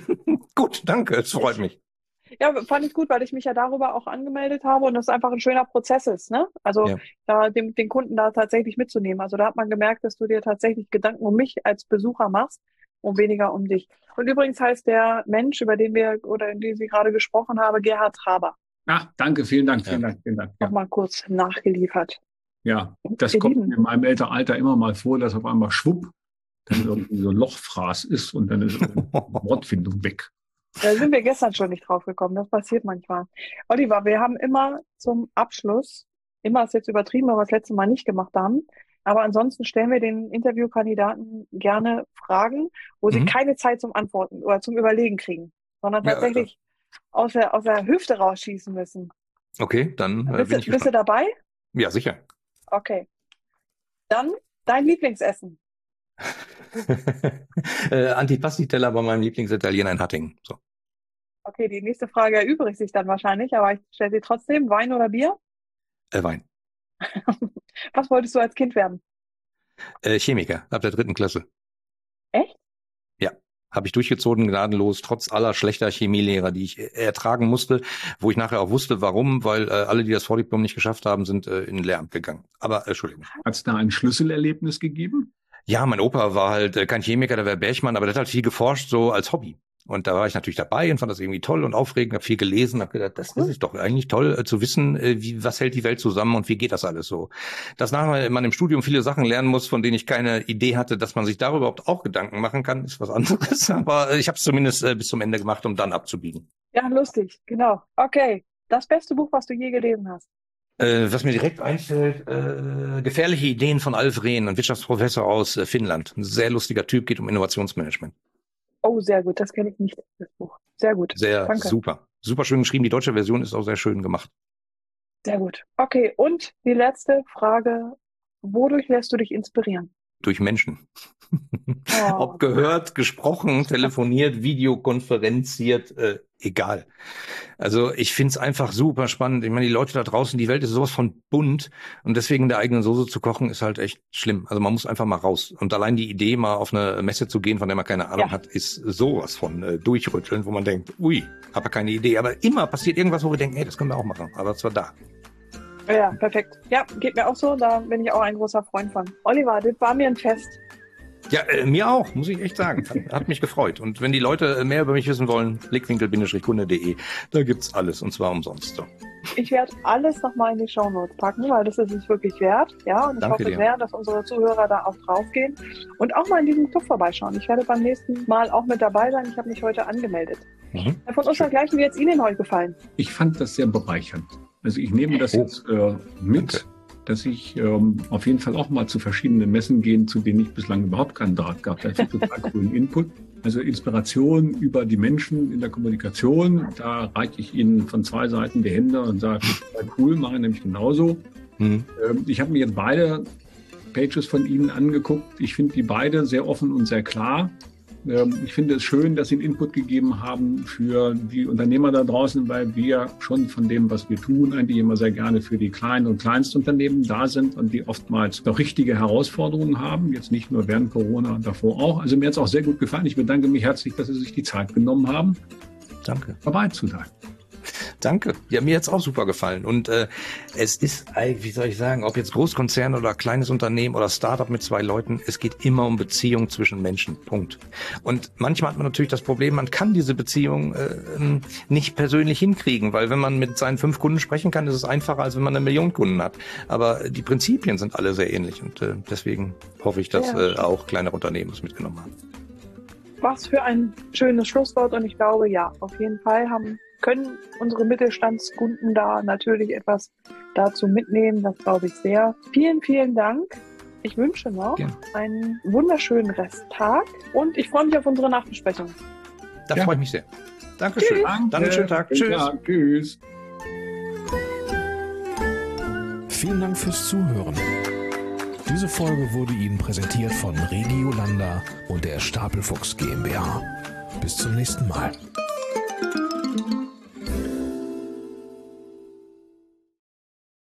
gut, danke, es freut mich. Ja, fand ich gut, weil ich mich ja darüber auch angemeldet habe und das einfach ein schöner Prozess ist, ne? Also Ja. da dem, den Kunden da tatsächlich mitzunehmen. Also da hat man gemerkt, dass du dir tatsächlich Gedanken um mich als Besucher machst und weniger um dich. Und übrigens heißt der Mensch, über den wir oder in den Sie gerade gesprochen haben, Gerhard Traber. Ach, danke, vielen Dank, vielen Ja. Dank, vielen Dank. Ja, Nochmal kurz nachgeliefert. ja. Das Ihr kommt Lieben. mir in meinem älteren Alter immer mal vor, dass auf einmal schwupp dann irgendwie so ein Lochfraß ist und dann ist die Wortfindung weg. Da sind wir gestern schon nicht drauf gekommen. Das passiert manchmal. Oliver, wir haben immer zum Abschluss, immer ist jetzt übertrieben, weil wir das letzte Mal nicht gemacht haben, aber ansonsten stellen wir den Interviewkandidaten gerne Fragen, wo sie Mhm. keine Zeit zum Antworten oder zum Überlegen kriegen, sondern Ja, tatsächlich aus der, aus der Hüfte rausschießen müssen. Okay, dann äh, Bist, bin du, ich bist du gespannt. dabei? Ja, sicher. Okay. Dann dein Lieblingsessen. äh, Antipasti-Teller bei meinem Lieblingsitaliener in Hattingen. So. Okay, die nächste Frage erübrigt sich dann wahrscheinlich, aber ich stelle sie trotzdem. Wein oder Bier? Äh, Wein. Was wolltest du als Kind werden? Äh, Chemiker, ab der dritten Klasse. Echt? Ja, habe ich durchgezogen, gnadenlos, trotz aller schlechter Chemielehrer, die ich äh, ertragen musste, wo ich nachher auch wusste, warum, weil äh, alle, die das Vordiplom nicht geschafft haben, sind äh, in Lehramt gegangen. Aber, äh, Entschuldigung. Hat es da ein Schlüsselerlebnis gegeben? Ja, mein Opa war halt äh, kein Chemiker, der war Bergmann, aber der hat halt viel geforscht, so als Hobby. Und da war ich natürlich dabei und fand das irgendwie toll und aufregend, habe viel gelesen, habe gedacht, das, das ist doch eigentlich toll äh, zu wissen, äh, wie, was hält die Welt zusammen und wie geht das alles so. Dass nachher man im Studium viele Sachen lernen muss, von denen ich keine Idee hatte, dass man sich darüber überhaupt auch Gedanken machen kann, ist was anderes. Aber äh, ich habe es zumindest äh, bis zum Ende gemacht, um dann abzubiegen. Ja, lustig, genau. Okay, das beste Buch, was du je gelesen hast. Äh, was mir direkt einfällt, äh, Gefährliche Ideen von Alf Rehn, ein Wirtschaftsprofessor aus äh, Finnland. Ein sehr lustiger Typ, geht um Innovationsmanagement. Oh, sehr gut, das kenne ich nicht, das Buch. Sehr gut, Sehr danke. super. Super schön geschrieben. Die deutsche Version ist auch sehr schön gemacht. Sehr gut. Okay, und die letzte Frage. Wodurch lässt du dich inspirieren? durch Menschen. Oh. Ob gehört, gesprochen, telefoniert, videokonferenziert, äh, egal. Also ich find's einfach super spannend. Ich meine, die Leute da draußen, die Welt ist sowas von bunt und deswegen in der eigenen Soße zu kochen, ist halt echt schlimm. Also man muss einfach mal raus. Und allein die Idee, mal auf eine Messe zu gehen, von der man keine Ahnung Ja. hat, ist sowas von äh, durchrütteln, wo man denkt, ui, habe keine Idee. Aber immer passiert irgendwas, wo wir denken, hey, das können wir auch machen. Aber es war da. Ja, perfekt. Ja, geht mir auch so. Da bin ich auch ein großer Freund von. Oliver, das war mir ein Fest. Ja, äh, mir auch, muss ich echt sagen. Hat, hat mich gefreut. Und wenn die Leute mehr über mich wissen wollen, blickwinkel Bindestrich kunde punkt de, da gibt's alles und zwar umsonst. So. Ich werde alles nochmal in die Shownotes packen, weil das ist es wirklich wert. Ja, und ich Danke hoffe dir. sehr, dass unsere Zuhörer da auch draufgehen und auch mal in diesem Club vorbeischauen. Ich werde beim nächsten Mal auch mit dabei sein. Ich habe mich heute angemeldet. Mhm. Von uns dergleichen, wie jetzt Ihnen heute gefallen? Ich fand das sehr bereichernd. Also ich nehme das Oh. jetzt äh, mit, Danke. dass ich ähm, auf jeden Fall auch mal zu verschiedenen Messen gehen, zu denen ich bislang überhaupt keinen Draht gehabt habe. Das ist total coolen Input. Also Inspiration über die Menschen in der Kommunikation. Da reiche ich Ihnen von zwei Seiten die Hände und sage, total cool, mache ich nämlich genauso. Mhm. Ähm, ich habe mir jetzt beide Pages von Ihnen angeguckt. Ich finde die beide sehr offen und sehr klar. Ähm, ich finde es schön, dass Sie einen Input gegeben haben für die Unternehmer da draußen, weil wir schon von dem, was wir tun, eigentlich immer sehr gerne für die kleinen und Kleinstunternehmen da sind und die oftmals noch richtige Herausforderungen haben. Jetzt nicht nur während Corona und davor auch. Also mir hat es auch sehr gut gefallen. Ich bedanke mich herzlich, dass Sie sich die Zeit genommen haben, Danke. dabei zu sein. Danke. Ja, mir hat's auch super gefallen. Und äh, es ist, wie soll ich sagen, ob jetzt Großkonzern oder kleines Unternehmen oder Startup mit zwei Leuten, es geht immer um Beziehung zwischen Menschen. Punkt. Und manchmal hat man natürlich das Problem, man kann diese Beziehung äh, nicht persönlich hinkriegen, weil wenn man mit seinen fünf Kunden sprechen kann, ist es einfacher, als wenn man eine Million Kunden hat. Aber die Prinzipien sind alle sehr ähnlich und äh, deswegen hoffe ich, dass Ja. äh, auch kleinere Unternehmen es mitgenommen haben. Was für ein schönes Schlusswort und ich glaube, ja, auf jeden Fall haben können unsere Mittelstandskunden da natürlich etwas dazu mitnehmen. Das glaube ich sehr. Vielen, vielen Dank. Ich wünsche noch Gerne. einen wunderschönen Resttag und ich freue mich auf unsere Nachbesprechung. Da Ja. freue ich mich sehr. Dankeschön. Dann einen schönen Tag. Tschüss. Ja, tschüss. Vielen Dank fürs Zuhören. Diese Folge wurde Ihnen präsentiert von Regiolanda und der Stapelfuchs GmbH. Bis zum nächsten Mal.